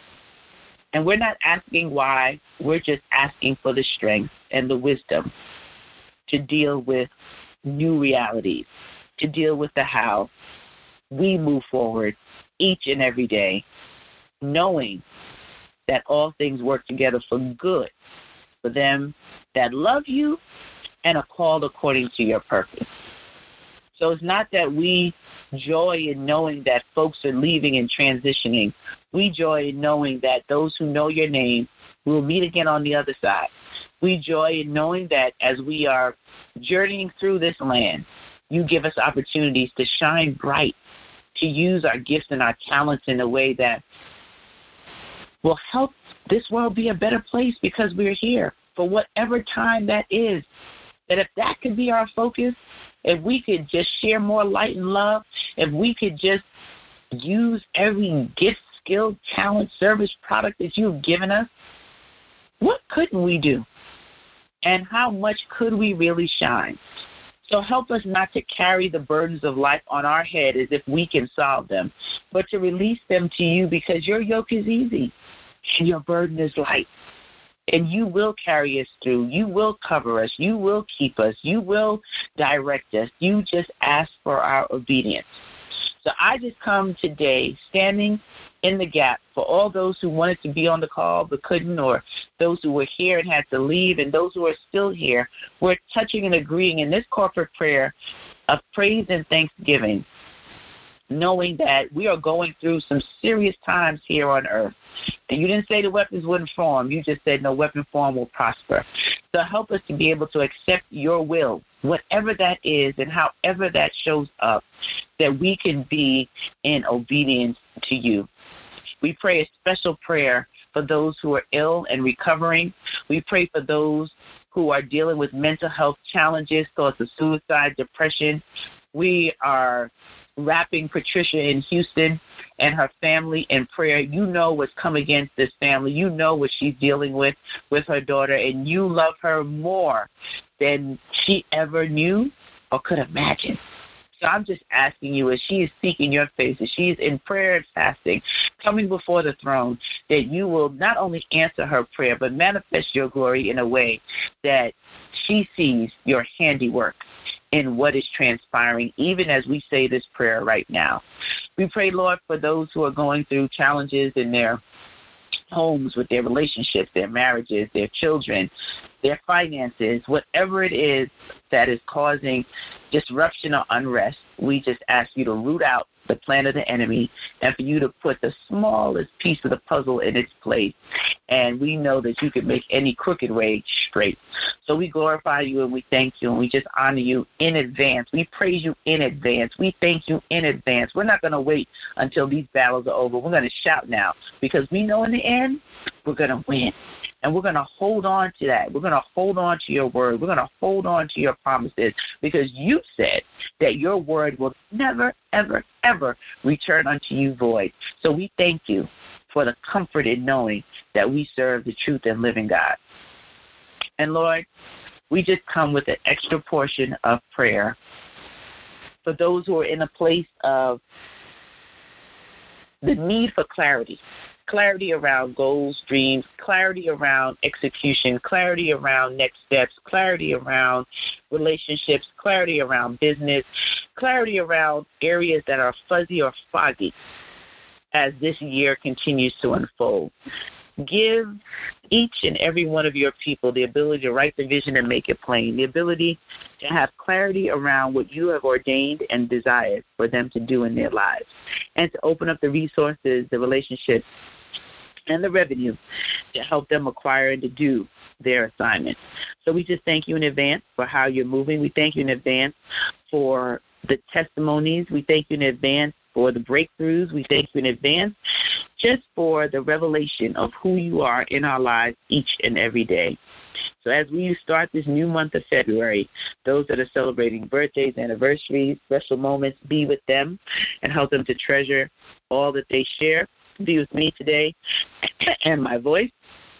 And we're not asking why, we're just asking for the strength and the wisdom to deal with new realities, to deal with the how we move forward each and every day, knowing that all things work together for good for them that love you and are called according to your purpose. So it's not that we joy in knowing that folks are leaving and transitioning. We joy in knowing that those who know your name will meet again on the other side. We joy in knowing that as we are journeying through this land, you give us opportunities to shine bright, to use our gifts and our talents in a way that will help this world be a better place because we're here for whatever time that is. That if that could be our focus, if we could just share more light and love, if we could just use every gift, skill, talent, service, product that you've given us, what couldn't we do? And how much could we really shine? So help us not to carry the burdens of life on our head as if we can solve them, but to release them to you because your yoke is easy and your burden is light. And you will carry us through. You will cover us. You will keep us. You will direct us. You just ask for our obedience. So I just come today standing in the gap for all those who wanted to be on the call but couldn't, or those who were here and had to leave, and those who are still here. We're touching and agreeing in this corporate prayer of praise and thanksgiving, knowing that we are going through some serious times here on earth. And you didn't say the weapons wouldn't form. You just said no weapon form will prosper. So help us to be able to accept your will, whatever that is and however that shows up, that we can be in obedience to you. We pray a special prayer for those who are ill and recovering. We pray for those who are dealing with mental health challenges, thoughts of suicide, depression. We are wrapping Patricia in Houston and her family in prayer. You know what's come against this family. You know what she's dealing with with her daughter, and you love her more than she ever knew or could imagine. So I'm just asking you, as she is seeking your face, as she is in prayer and fasting, coming before the throne, that you will not only answer her prayer, but manifest your glory in a way that she sees your handiwork in what is transpiring, even as we say this prayer right now. We pray, Lord, for those who are going through challenges in their homes, with their relationships, their marriages, their children, their finances, whatever it is that is causing disruption or unrest. We just ask you to root out the plan of the enemy and for you to put the smallest piece of the puzzle in its place. And we know that you can make any crooked way straight. So we glorify you and we thank you and we just honor you in advance. We praise you in advance. We thank you in advance. We're not going to wait until these battles are over. We're going to shout now because we know in the end we're going to win. And we're going to hold on to that. We're going to hold on to your word. We're going to hold on to your promises because you said that your word will never, ever, ever return unto you void. So we thank you for the comfort in knowing that we serve the truth and living God. And Lord, we just come with an extra portion of prayer for those who are in a place of the need for clarity. Clarity around goals, dreams, clarity around execution, clarity around next steps, clarity around relationships, clarity around business, clarity around areas that are fuzzy or foggy as this year continues to unfold. Give each and every one of your people the ability to write the vision and make it plain, the ability to have clarity around what you have ordained and desired for them to do in their lives, and to open up the resources, the relationships, and the revenue to help them acquire and to do their assignment. So we just thank you in advance for how you're moving. We thank you in advance for the testimonies. We thank you in advance for the breakthroughs. We thank you in advance just for the revelation of who you are in our lives each and every day. So as we start this new month of February, those that are celebrating birthdays, anniversaries, special moments, be with them and help them to treasure all that they share. Be with me today and my voice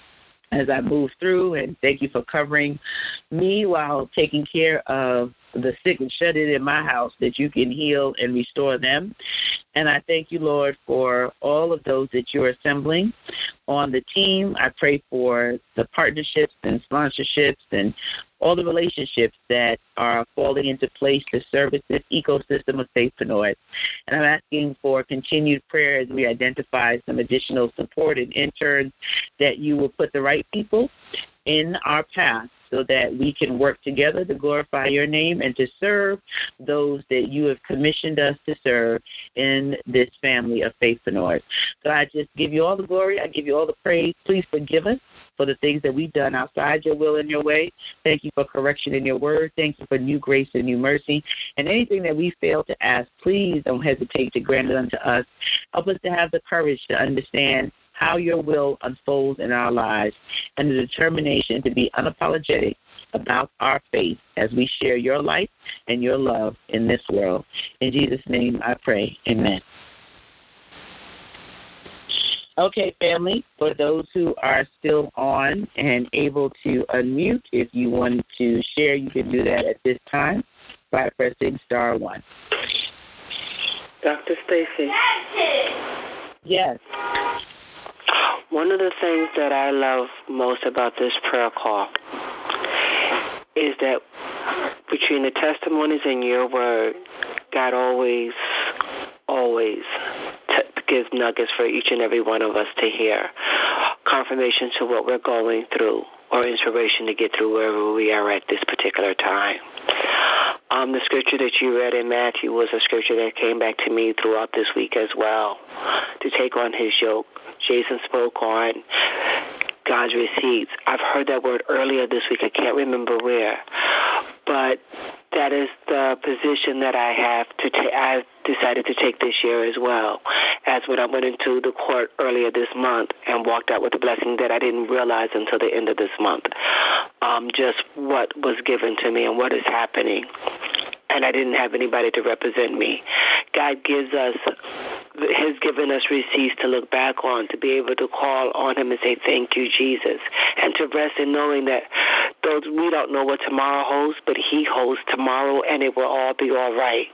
as I move through, and thank you for covering me while taking care of the sick and shut in in my house, that you can heal and restore them. And I thank you, Lord, for all of those that you're assembling on the team. I pray for the partnerships and sponsorships and all the relationships that are falling into place to service this ecosystem of Faithpreneurs. And I'm asking for continued prayer as we identify some additional support and interns, that you will put the right people in our path so that we can work together to glorify your name and to serve those that you have commissioned us to serve in this family of Faithpreneurs. So I just give you all the glory. I give you all the praise. Please forgive us for the things that we've done outside your will and your way. Thank you for correction in your word. Thank you for new grace and new mercy. And anything that we fail to ask, please don't hesitate to grant it unto us. Help us to have the courage to understand how your will unfolds in our lives, and the determination to be unapologetic about our faith as we share your light and your love in this world. In Jesus' name I pray. Amen. Okay, family, for those who are still on and able to unmute, if you want to share, you can do that at this time by pressing star one. Doctor Stacy. Yes. One of the things that I love most about this prayer call is that between the testimonies and your word, God always, always t- gives nuggets for each and every one of us to hear, confirmation to what we're going through, or inspiration to get through wherever we are at this particular time. Um, the scripture that you read in Matthew was a scripture that came back to me throughout this week as well, to take on his yoke. Jason spoke on God's receipts. I've heard that word earlier this week. I can't remember where. But that is the position that I have to take. I've decided to take this year as well, as when I went into the court earlier this month and walked out with a blessing that I didn't realize until the end of this month. Um, just what was given to me and what is happening. And I didn't have anybody to represent me. God gives us, has given us receipts to look back on, to be able to call on him and say, thank you, Jesus, and to rest in knowing that those we don't know what tomorrow holds, but he holds tomorrow, and it will all be all right.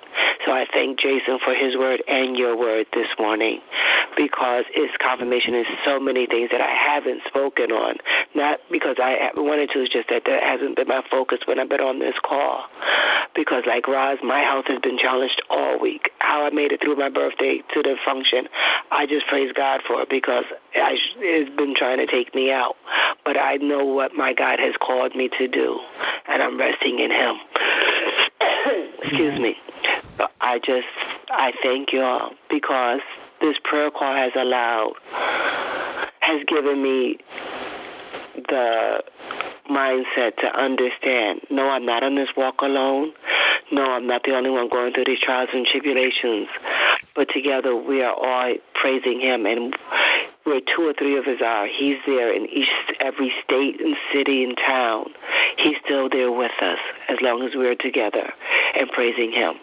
So I thank Jason for his word and your word this morning, because it's confirmation in so many things that I haven't spoken on. Not because I wanted to, it's just that that hasn't been my focus when I've been on this call. Because like Roz, my health has been challenged all week. How I made it through my birthday to the function, I just praise God for it, because I, it's been trying to take me out. But I know what my God has called me to do, and I'm resting in him. Excuse me. I just, I thank you all, because this prayer call has allowed, has given me the mindset to understand, no, I'm not on this walk alone. No, I'm not the only one going through these trials and tribulations. But together we are all praising him, and where two or three of us are, he's there in each every state and city and town. He's still there with us as long as we're together and praising him.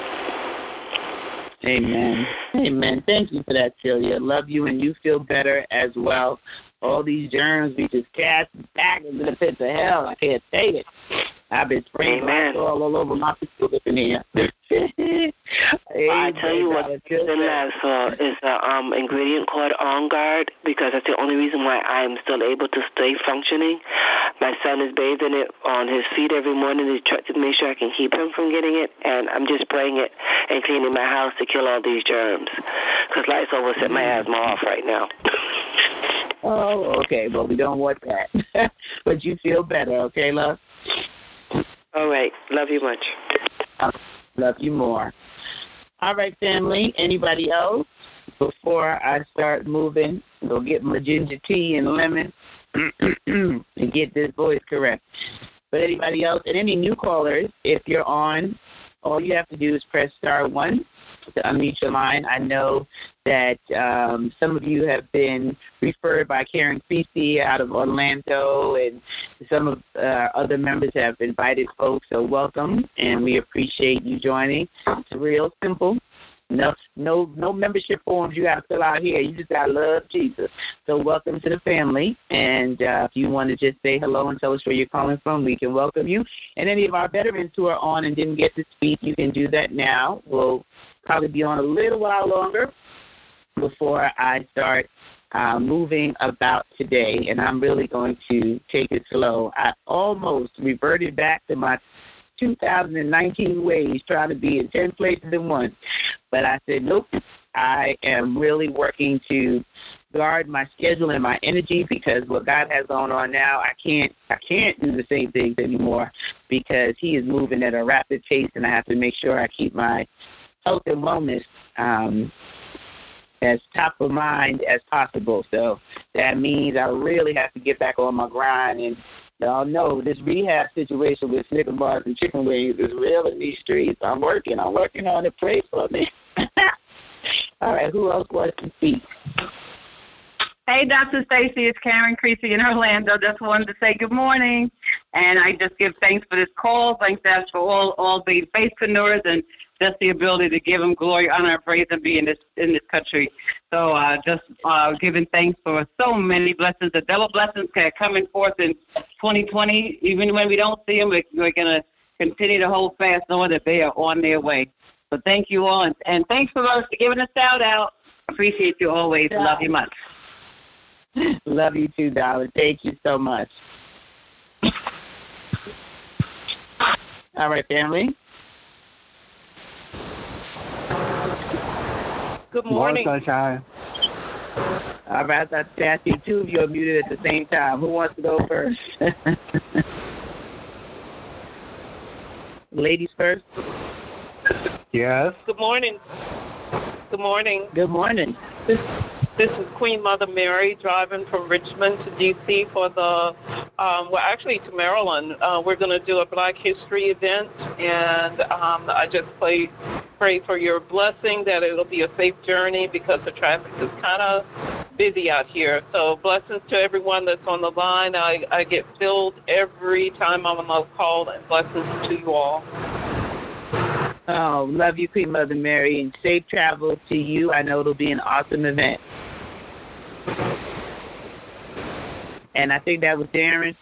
Amen. Amen. Thank you for that, Celia. Love you, and you feel better as well. All these germs we just cast back into the pits of hell. I can't take it. I've been spraying all, all over my people in here. I tell you what, the Lysol is an um, ingredient called On Guard, because that's the only reason why I'm still able to stay functioning. My son is bathing it on his feet every morning to try to make sure I can keep him from getting it, and I'm just spraying it and cleaning my house to kill all these germs, because Lysol will set my asthma off right now. Oh, okay. Well, we don't want that. But you feel better, okay, love? All right. Love you much. Love you more. All right, family. Anybody else? Before I start moving, go get my ginger tea and lemon and get this voice correct. But anybody else, and any new callers, if you're on, all you have to do is press star one to unmute your line. I know that um, some of you have been referred by Karen Creasy out of Orlando, and some of uh, other members have invited folks, so welcome, and we appreciate you joining. It's real simple. No, no, no membership forms you got to fill out here. You just got to love Jesus. So welcome to the family, and uh, if you want to just say hello and tell us where you're calling from, we can welcome you. And any of our veterans who are on and didn't get to speak, you can do that now. We'll probably be on a little while longer before I start uh, moving about today, and I'm really going to take it slow. I almost reverted back to my two thousand nineteen ways, trying to be in ten places at once, but I said, nope, I am really working to guard my schedule and my energy, because what God has going on now, I can't I can't do the same things anymore, because he is moving at a rapid pace, and I have to make sure I keep my health and wellness um, as top of mind as possible. So that means I really have to get back on my grind. And y'all know this rehab situation with Snicker bars and chicken wings is real in these streets. I'm working. I'm working on it. Pray for me. All right, who else wants to speak? Hey, Doctor Stacy, it's Karen Creasy in Orlando. Just wanted to say good morning, and I just give thanks for this call. Thanks for all all being faithpreneurs, and just the ability to give them glory, honor, and praise, and be in this in this country. So uh, just uh, giving thanks for so many blessings. The double blessings are coming forth in twenty twenty. Even when we don't see them, we're, we're going to continue to hold fast, knowing that they are on their way. So thank you all, and, and thanks for us for giving a shout out. Appreciate you always. Yeah. Love you much. Love you too, darling. Thank you so much. All right, family. Good morning. Morning, sunshine. All right, I ask you two of you are muted at the same time. Who wants to go first? Ladies first. Yes. Good morning. Good morning. Good morning. This, this is Queen Mother Mary driving from Richmond to D C for the, um, well, actually to Maryland. Uh, we're going to do a Black History event, and um, I just pray, pray for your blessing that it'll be a safe journey, because the traffic is kind of busy out here. So blessings to everyone that's on the line. I, I get filled every time I'm on the call, and blessings to you all. Oh, love you, Queen Mother Mary, and safe travel to you. I know it'll be an awesome event. And I think that was Darren.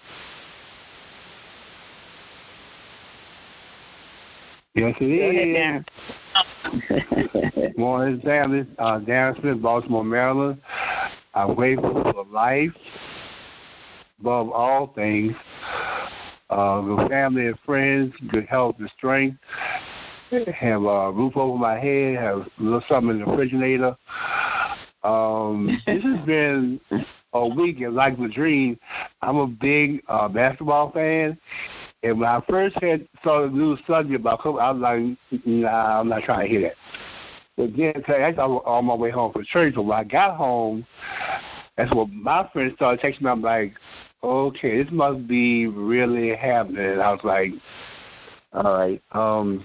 Yes, it Go is. ahead, Darren. Morning, family. Uh, Darren Smith, Baltimore, Maryland. I'm grateful for life, above all things. Uh, good family and friends, good health and strength. Have a roof over my head, have a little something in the refrigerator. Um, this has been a week like a dream. I'm a big uh, basketball fan. And when I first had saw the news Sunday about Kobe, I was like, nah, I'm not trying to hear that. But then, actually, I was on my way home from church. But when I got home, that's what my friends started texting me. I'm like, okay, this must be really happening. And I was like, all right. Um,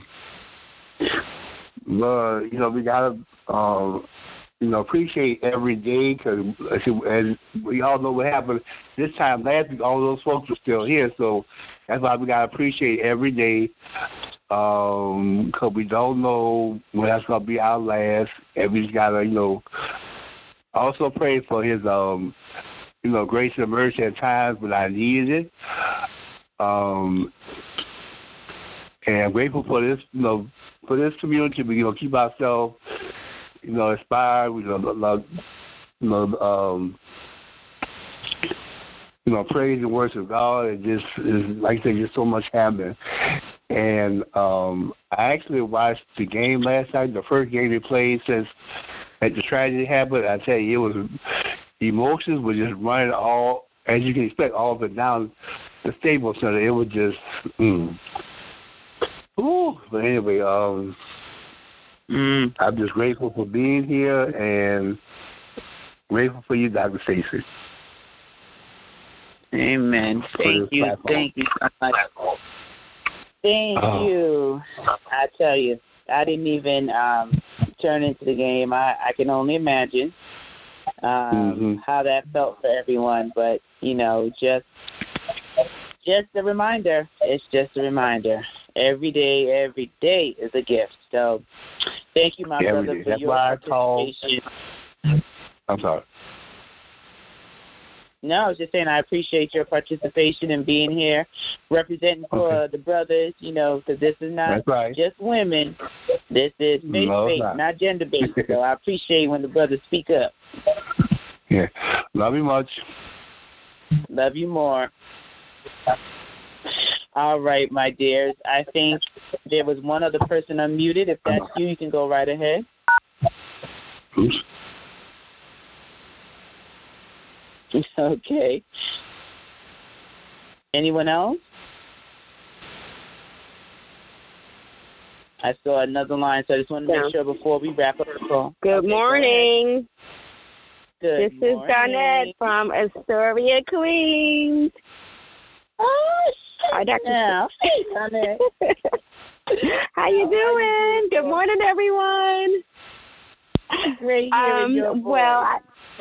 but, you know, we got to, um, you know, appreciate every day because, as we all know what happened this time last week, all those folks are still here. So that's why we got to appreciate every day because um, we don't know when that's going to be our last. And we just got to, you know, also pray for his, um, you know, grace and mercy at times when I needed it. Um, and I'm grateful for this, you know, for this community. We, you know, keep ourselves, you know, inspired. You know, love, you know, um, you know, praise and worship God. It just is, like I said, just so much happening. And um, I actually watched the game last night, the first game they played since at the tragedy happened. I tell you, it was emotions were just running all, as you can expect, all up and down the Staples Center. It was just, mm. Ooh. But anyway, um, mm. I'm just grateful for being here and grateful for you, Doctor Stacy. Amen. Thank you. Platform. Thank you so much. Thank oh. you. I tell you, I didn't even um, turn into the game. I, I can only imagine um, mm-hmm. how that felt for everyone. But, you know, just just a reminder. It's just a reminder. Every day, every day is a gift. So thank you, my every brother, day. for That's your why I participation. called. I'm sorry. No, I was just saying I appreciate your participation and being here, representing for okay. the brothers, you know, because this is not right. just women. This is faith-based, no, not. not gender-based. So I appreciate when the brothers speak up. Yeah. Love you much. Love you more. All right, my dears. I think there was one other person unmuted. If that's you, you can go right ahead. Oops. Okay. Anyone else? I saw another line, so I just want to make yeah. sure before we wrap up the call. Good okay, morning. Good this morning. is Garnett from Astoria, Queens. Oh, Hi, Doctor Yeah. Hey, Garnett. How you doing? Good morning, everyone. Great hearing um, your voice. Well, I,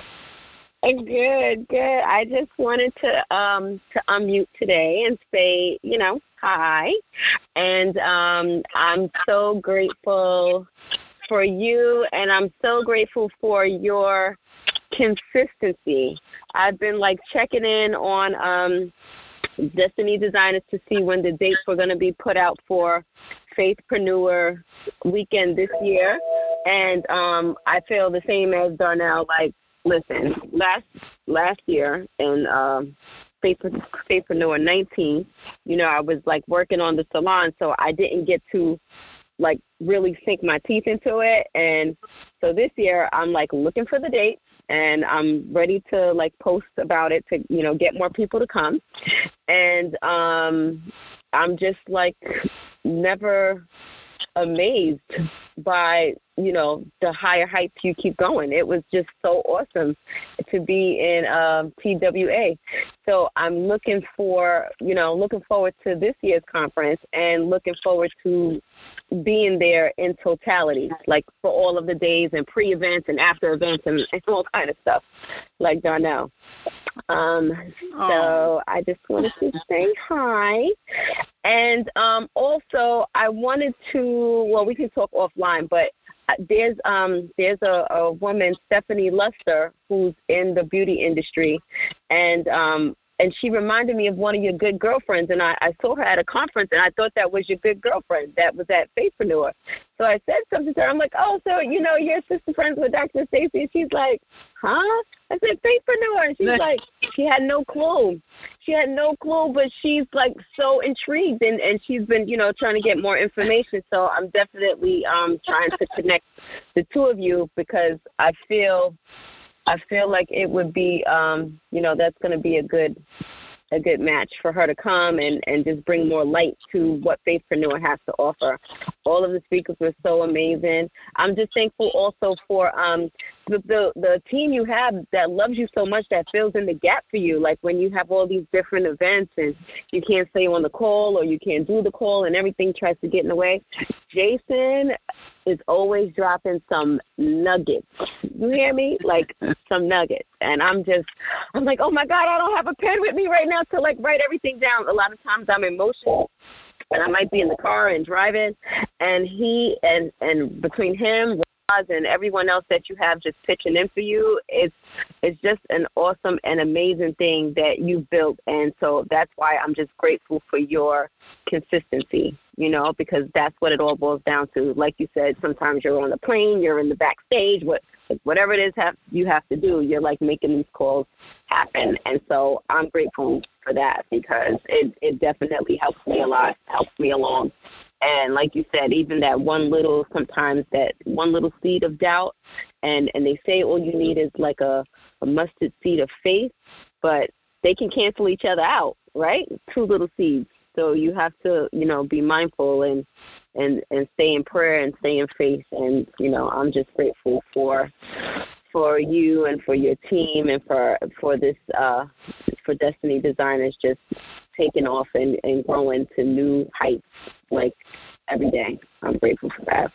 Good, good. I just wanted to um to unmute today and say, you know, hi. And um I'm so grateful for you, and I'm so grateful for your consistency. I've been like checking in on um Destiny Designers to see when the dates were going to be put out for Faithpreneur weekend this year, and um I feel the same as Darnell. Like, listen, last last year in um, Faithpreneur nineteen, you know, I was like working on the salon, so I didn't get to like really sink my teeth into it. And so this year, I'm like looking for the dates, and I'm ready to like post about it to, you know, get more people to come. And um, I'm just like never amazed by, you know, the higher heights you keep going. It was just so awesome to be in um, T W A. So I'm looking for, you know, looking forward to this year's conference and looking forward to being there in totality, like for all of the days and pre-events and after events and, and all kind of stuff, like Darnell. Um, so I just wanted to say hi. And um, also I wanted to, well, we can talk offline, but there's um there's a, a woman, Stephanie Luster, who's in the beauty industry, and um and she reminded me of one of your good girlfriends, and I, I saw her at a conference, and I thought that was your good girlfriend that was at Faithpreneur. So I said something to her. I'm like, oh, so, you know, you're sister friends with Doctor Stacy? And she's like, huh? I said, Faithpreneur. And she's like, she had no clue. She had no clue, but she's, like, so intrigued, and, and she's been, you know, trying to get more information. So I'm definitely um, trying to connect the two of you because I feel – I feel like it would be, um, you know, that's going to be a good, a good match for her to come and, and just bring more light to what Faithpreneur has to offer. All of the speakers were so amazing. I'm just thankful also for um, the, the the team you have that loves you so much, that fills in the gap for you. Like when you have all these different events and you can't stay on the call or you can't do the call and everything tries to get in the way. Jason is always dropping some nuggets. You hear me? Like some nuggets. And I'm just, I'm like, oh my God, I don't have a pen with me right now to like write everything down. A lot of times I'm emotional and I might be in the car and driving, and he and, and between him, Roz, and everyone else that you have just pitching in for you, it's it's just an awesome and amazing thing that you've built. And so that's why I'm just grateful for your consistency, you know, because that's what it all boils down to. Like you said, sometimes you're on the plane, you're in the backstage, what whatever it is have you have to do, you're like making these calls happen. And so I'm grateful for that because it, it definitely helps me a lot, helps me along. And like you said, even that one little, sometimes that one little seed of doubt, and, and they say all you need is like a, a mustard seed of faith, but they can cancel each other out, right? Two little seeds. So you have to, you know, be mindful and, and, and stay in prayer and stay in faith. And, you know, I'm just grateful for for you and for your team and for for this, uh, for Destiny Designers just taking off and, and growing to new heights, like every day. I'm grateful for that.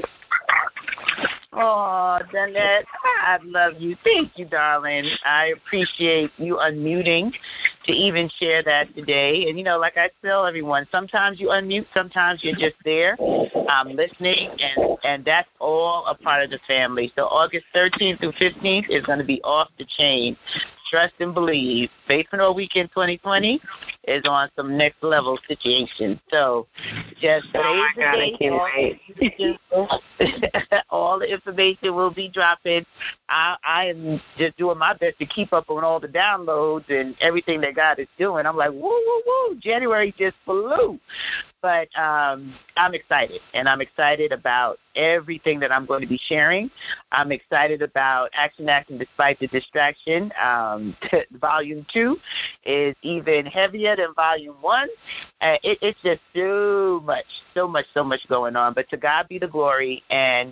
Oh, Danette, I love you. Thank you, darling. I appreciate you unmuting to even share that today. And, you know, like I tell everyone, sometimes you unmute, sometimes you're just there um, listening, and, and that's all a part of the family. So August thirteenth through fifteenth is going to be off the chain. Trust and believe. Faithpreneur Weekend twenty twenty is on some next level situation. So just oh my God, I can't wait. All the information will be dropping. I, I am just doing my best to keep up on all the downloads and everything that God is doing. I'm like, woo, woo, woo. January just flew. But um, I'm excited, and I'm excited about everything that I'm going to be sharing. I'm excited about Action Action Despite the Distraction. Um, volume two is even heavier than Volume one. Uh, it, it's just so much, so much, so much going on. But to God be the glory, and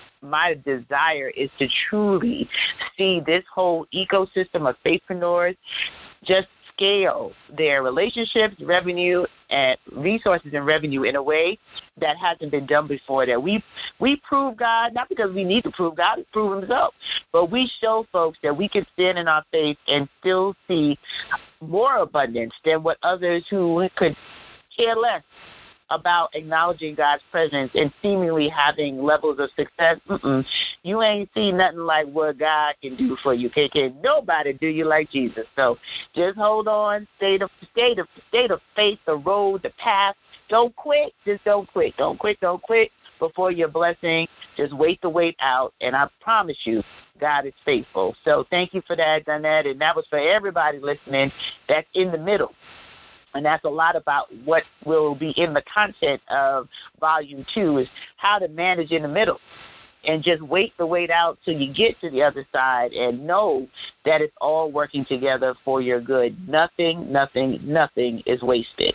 my desire is to truly see this whole ecosystem of faithpreneurs just scale their relationships, revenue, and resources and revenue in a way that hasn't been done before. That we we prove God, not because we need to prove God, to prove himself, but we show folks that we can stand in our faith and still see more abundance than what others who could care less about acknowledging God's presence and seemingly having levels of success. Mm-mm. You ain't seen nothing like what God can do for you. Can, can nobody do you like Jesus? So just hold on, stay the stay the stay the faith, the road, the path. Don't quit. Just don't quit. Don't quit. Don't quit before your blessing. Just wait the wait out, and I promise you, God is faithful. So thank you for that, Danette, and that was for everybody listening that's in the middle. And that's a lot about what will be in the content of Volume two is how to manage in the middle and just wait the wait out till you get to the other side and know that it's all working together for your good. Nothing, nothing, nothing is wasted.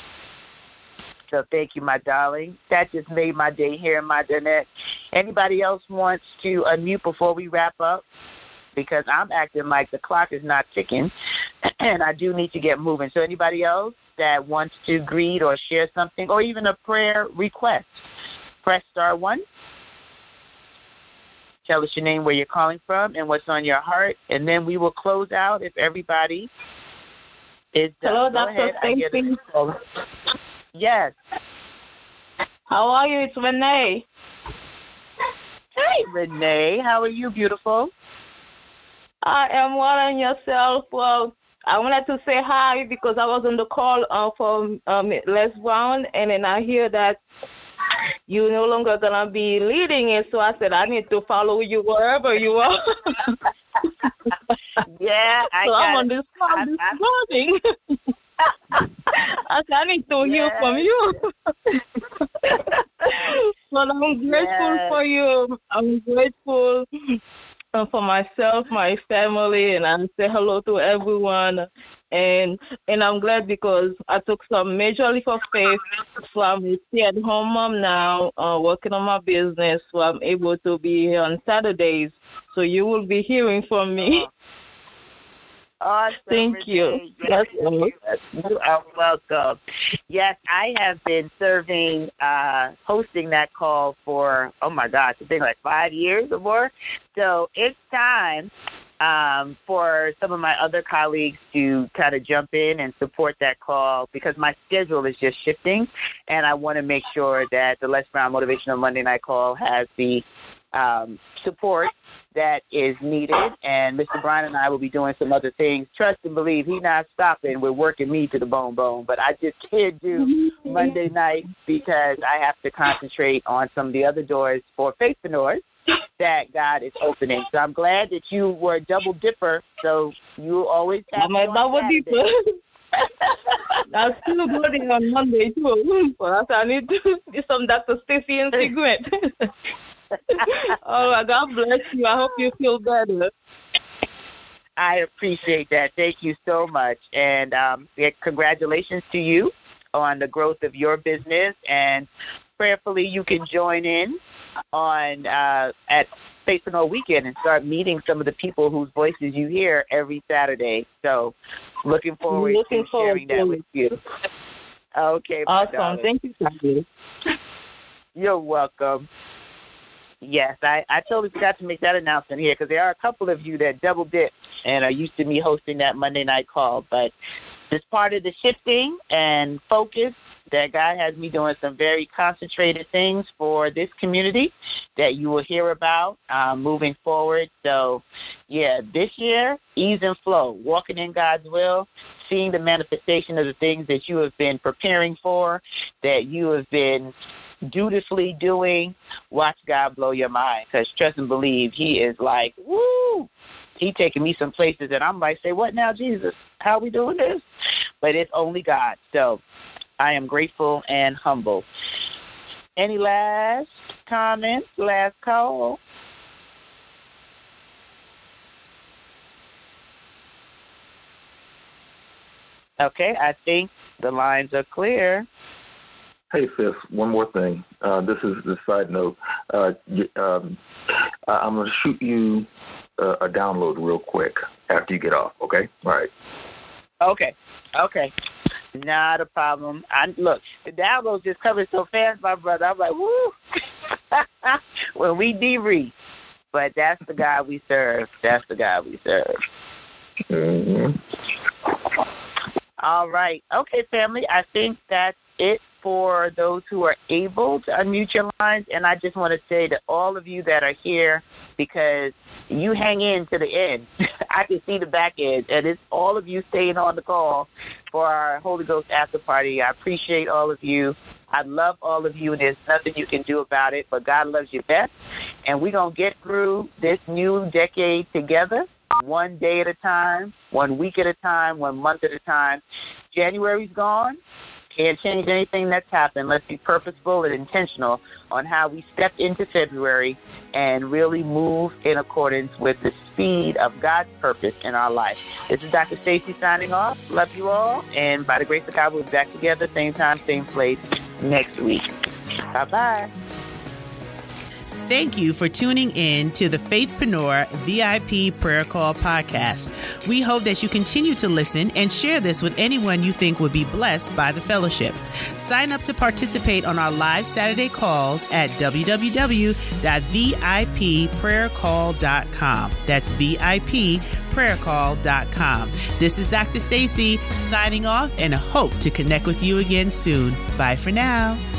So thank you, my darling. That just made my day here, my Danette. Anybody else wants to unmute before we wrap up? Because I'm acting like the clock is not ticking, and I do need to get moving. So anybody else that wants to greet or share something or even a prayer request, press star one. Tell us your name, where you're calling from, and what's on your heart, and then we will close out if everybody is done. Hello, Go Doctor Stacy. Yes. How are you? It's Renee. Hey, Renee. How are you, beautiful? I am well, and yourself. Well, I wanted to say hi because I was on the call uh, for um, Les Brown, and then I hear that you're no longer gonna be leading it. So I said I need to follow you wherever you are. Yeah, I so got I'm on this call I, this I, morning. I said I need to hear yes. from you. But I'm grateful yes. for you. I'm grateful uh, for myself, my family, and I say hello to everyone. And and I'm glad because I took some major leap of faith. So I'm a stay-at-home mom now, uh, working on my business. So I'm able to be here on Saturdays. So you will be hearing from me. Awesome. Thank you. Yes, you are welcome. Yes, I have been serving, uh, hosting that call for, oh my gosh, it's been like five years or more. So it's time um, for some of my other colleagues to kind of jump in and support that call because my schedule is just shifting, and I want to make sure that the Les Brown Motivational Monday Night Call has the um, support that is needed, and Mister Brown and I will be doing some other things. Trust and believe, he's not stopping. We're working me to the bone bone, but I just can't do Monday night because I have to concentrate on some of the other doors for faithpreneurs that God is opening. So I'm glad that you were a double dipper, so you always have I'm a double dipper. I'm still going on Monday too, but I need to do some Doctor Stacy and C. Grant. Oh, God bless you. I hope you feel better. I appreciate that. Thank you so much. And um, yeah, congratulations to you on the growth of your business. And prayerfully, you can join in on uh, at Faithpreneur Weekend and start meeting some of the people whose voices you hear every Saturday. So looking forward looking to forward sharing to that it. with you. Okay. Awesome. Thank you, Kathy. You're welcome. Yes, I, I totally forgot to make that announcement here because there are a couple of you that double dip and are used to me hosting that Monday night call. But it's part of the shifting and focus that God has me doing some very concentrated things for this community that you will hear about um, moving forward. So, yeah, this year, ease and flow, walking in God's will, seeing the manifestation of the things that you have been preparing for, that you have been dutifully doing. Watch God blow your mind because trust and believe he is like, woo, he taking me some places that I'm like, say, what now, Jesus? How are we doing this? But it's only God. So I am grateful and humble. Any last comments, last call? Okay, I think the lines are clear. Hey, sis, one more thing. Uh, this is the side note. Uh, um, I'm going to shoot you a, a download real quick after you get off, okay? All right. Okay. Okay. Not a problem. I, look, the downloads just coming so fast, my brother. I'm like, woo. When we debrief. But that's the God we serve. That's the God we serve. Mm-hmm. All right. Okay, family. I think that's it for those who are able to unmute your lines. And I just want to say to all of you that are here, because you hang in to the end. I can see the back end, and it's all of you staying on the call for our Holy Ghost after party. I appreciate all of you. I love all of you, and there's nothing you can do about it, but God loves you best. And we're going to get through this new decade together, one day at a time, one week at a time, one month at a time. January's gone. Can't change anything that's happened. Let's be purposeful and intentional on how we step into February and really move in accordance with the speed of God's purpose in our life. This is Doctor Stacy signing off. Love you all. And by the grace of God, we'll be back together, same time, same place next week. Bye-bye. Thank you for tuning in to the Faithpreneur V I P Prayer Call podcast. We hope that you continue to listen and share this with anyone you think would be blessed by the fellowship. Sign up to participate on our live Saturday calls at w w w dot v i p prayer call dot com. That's V I P prayer call dot com. This is Doctor Stacy signing off and hope to connect with you again soon. Bye for now.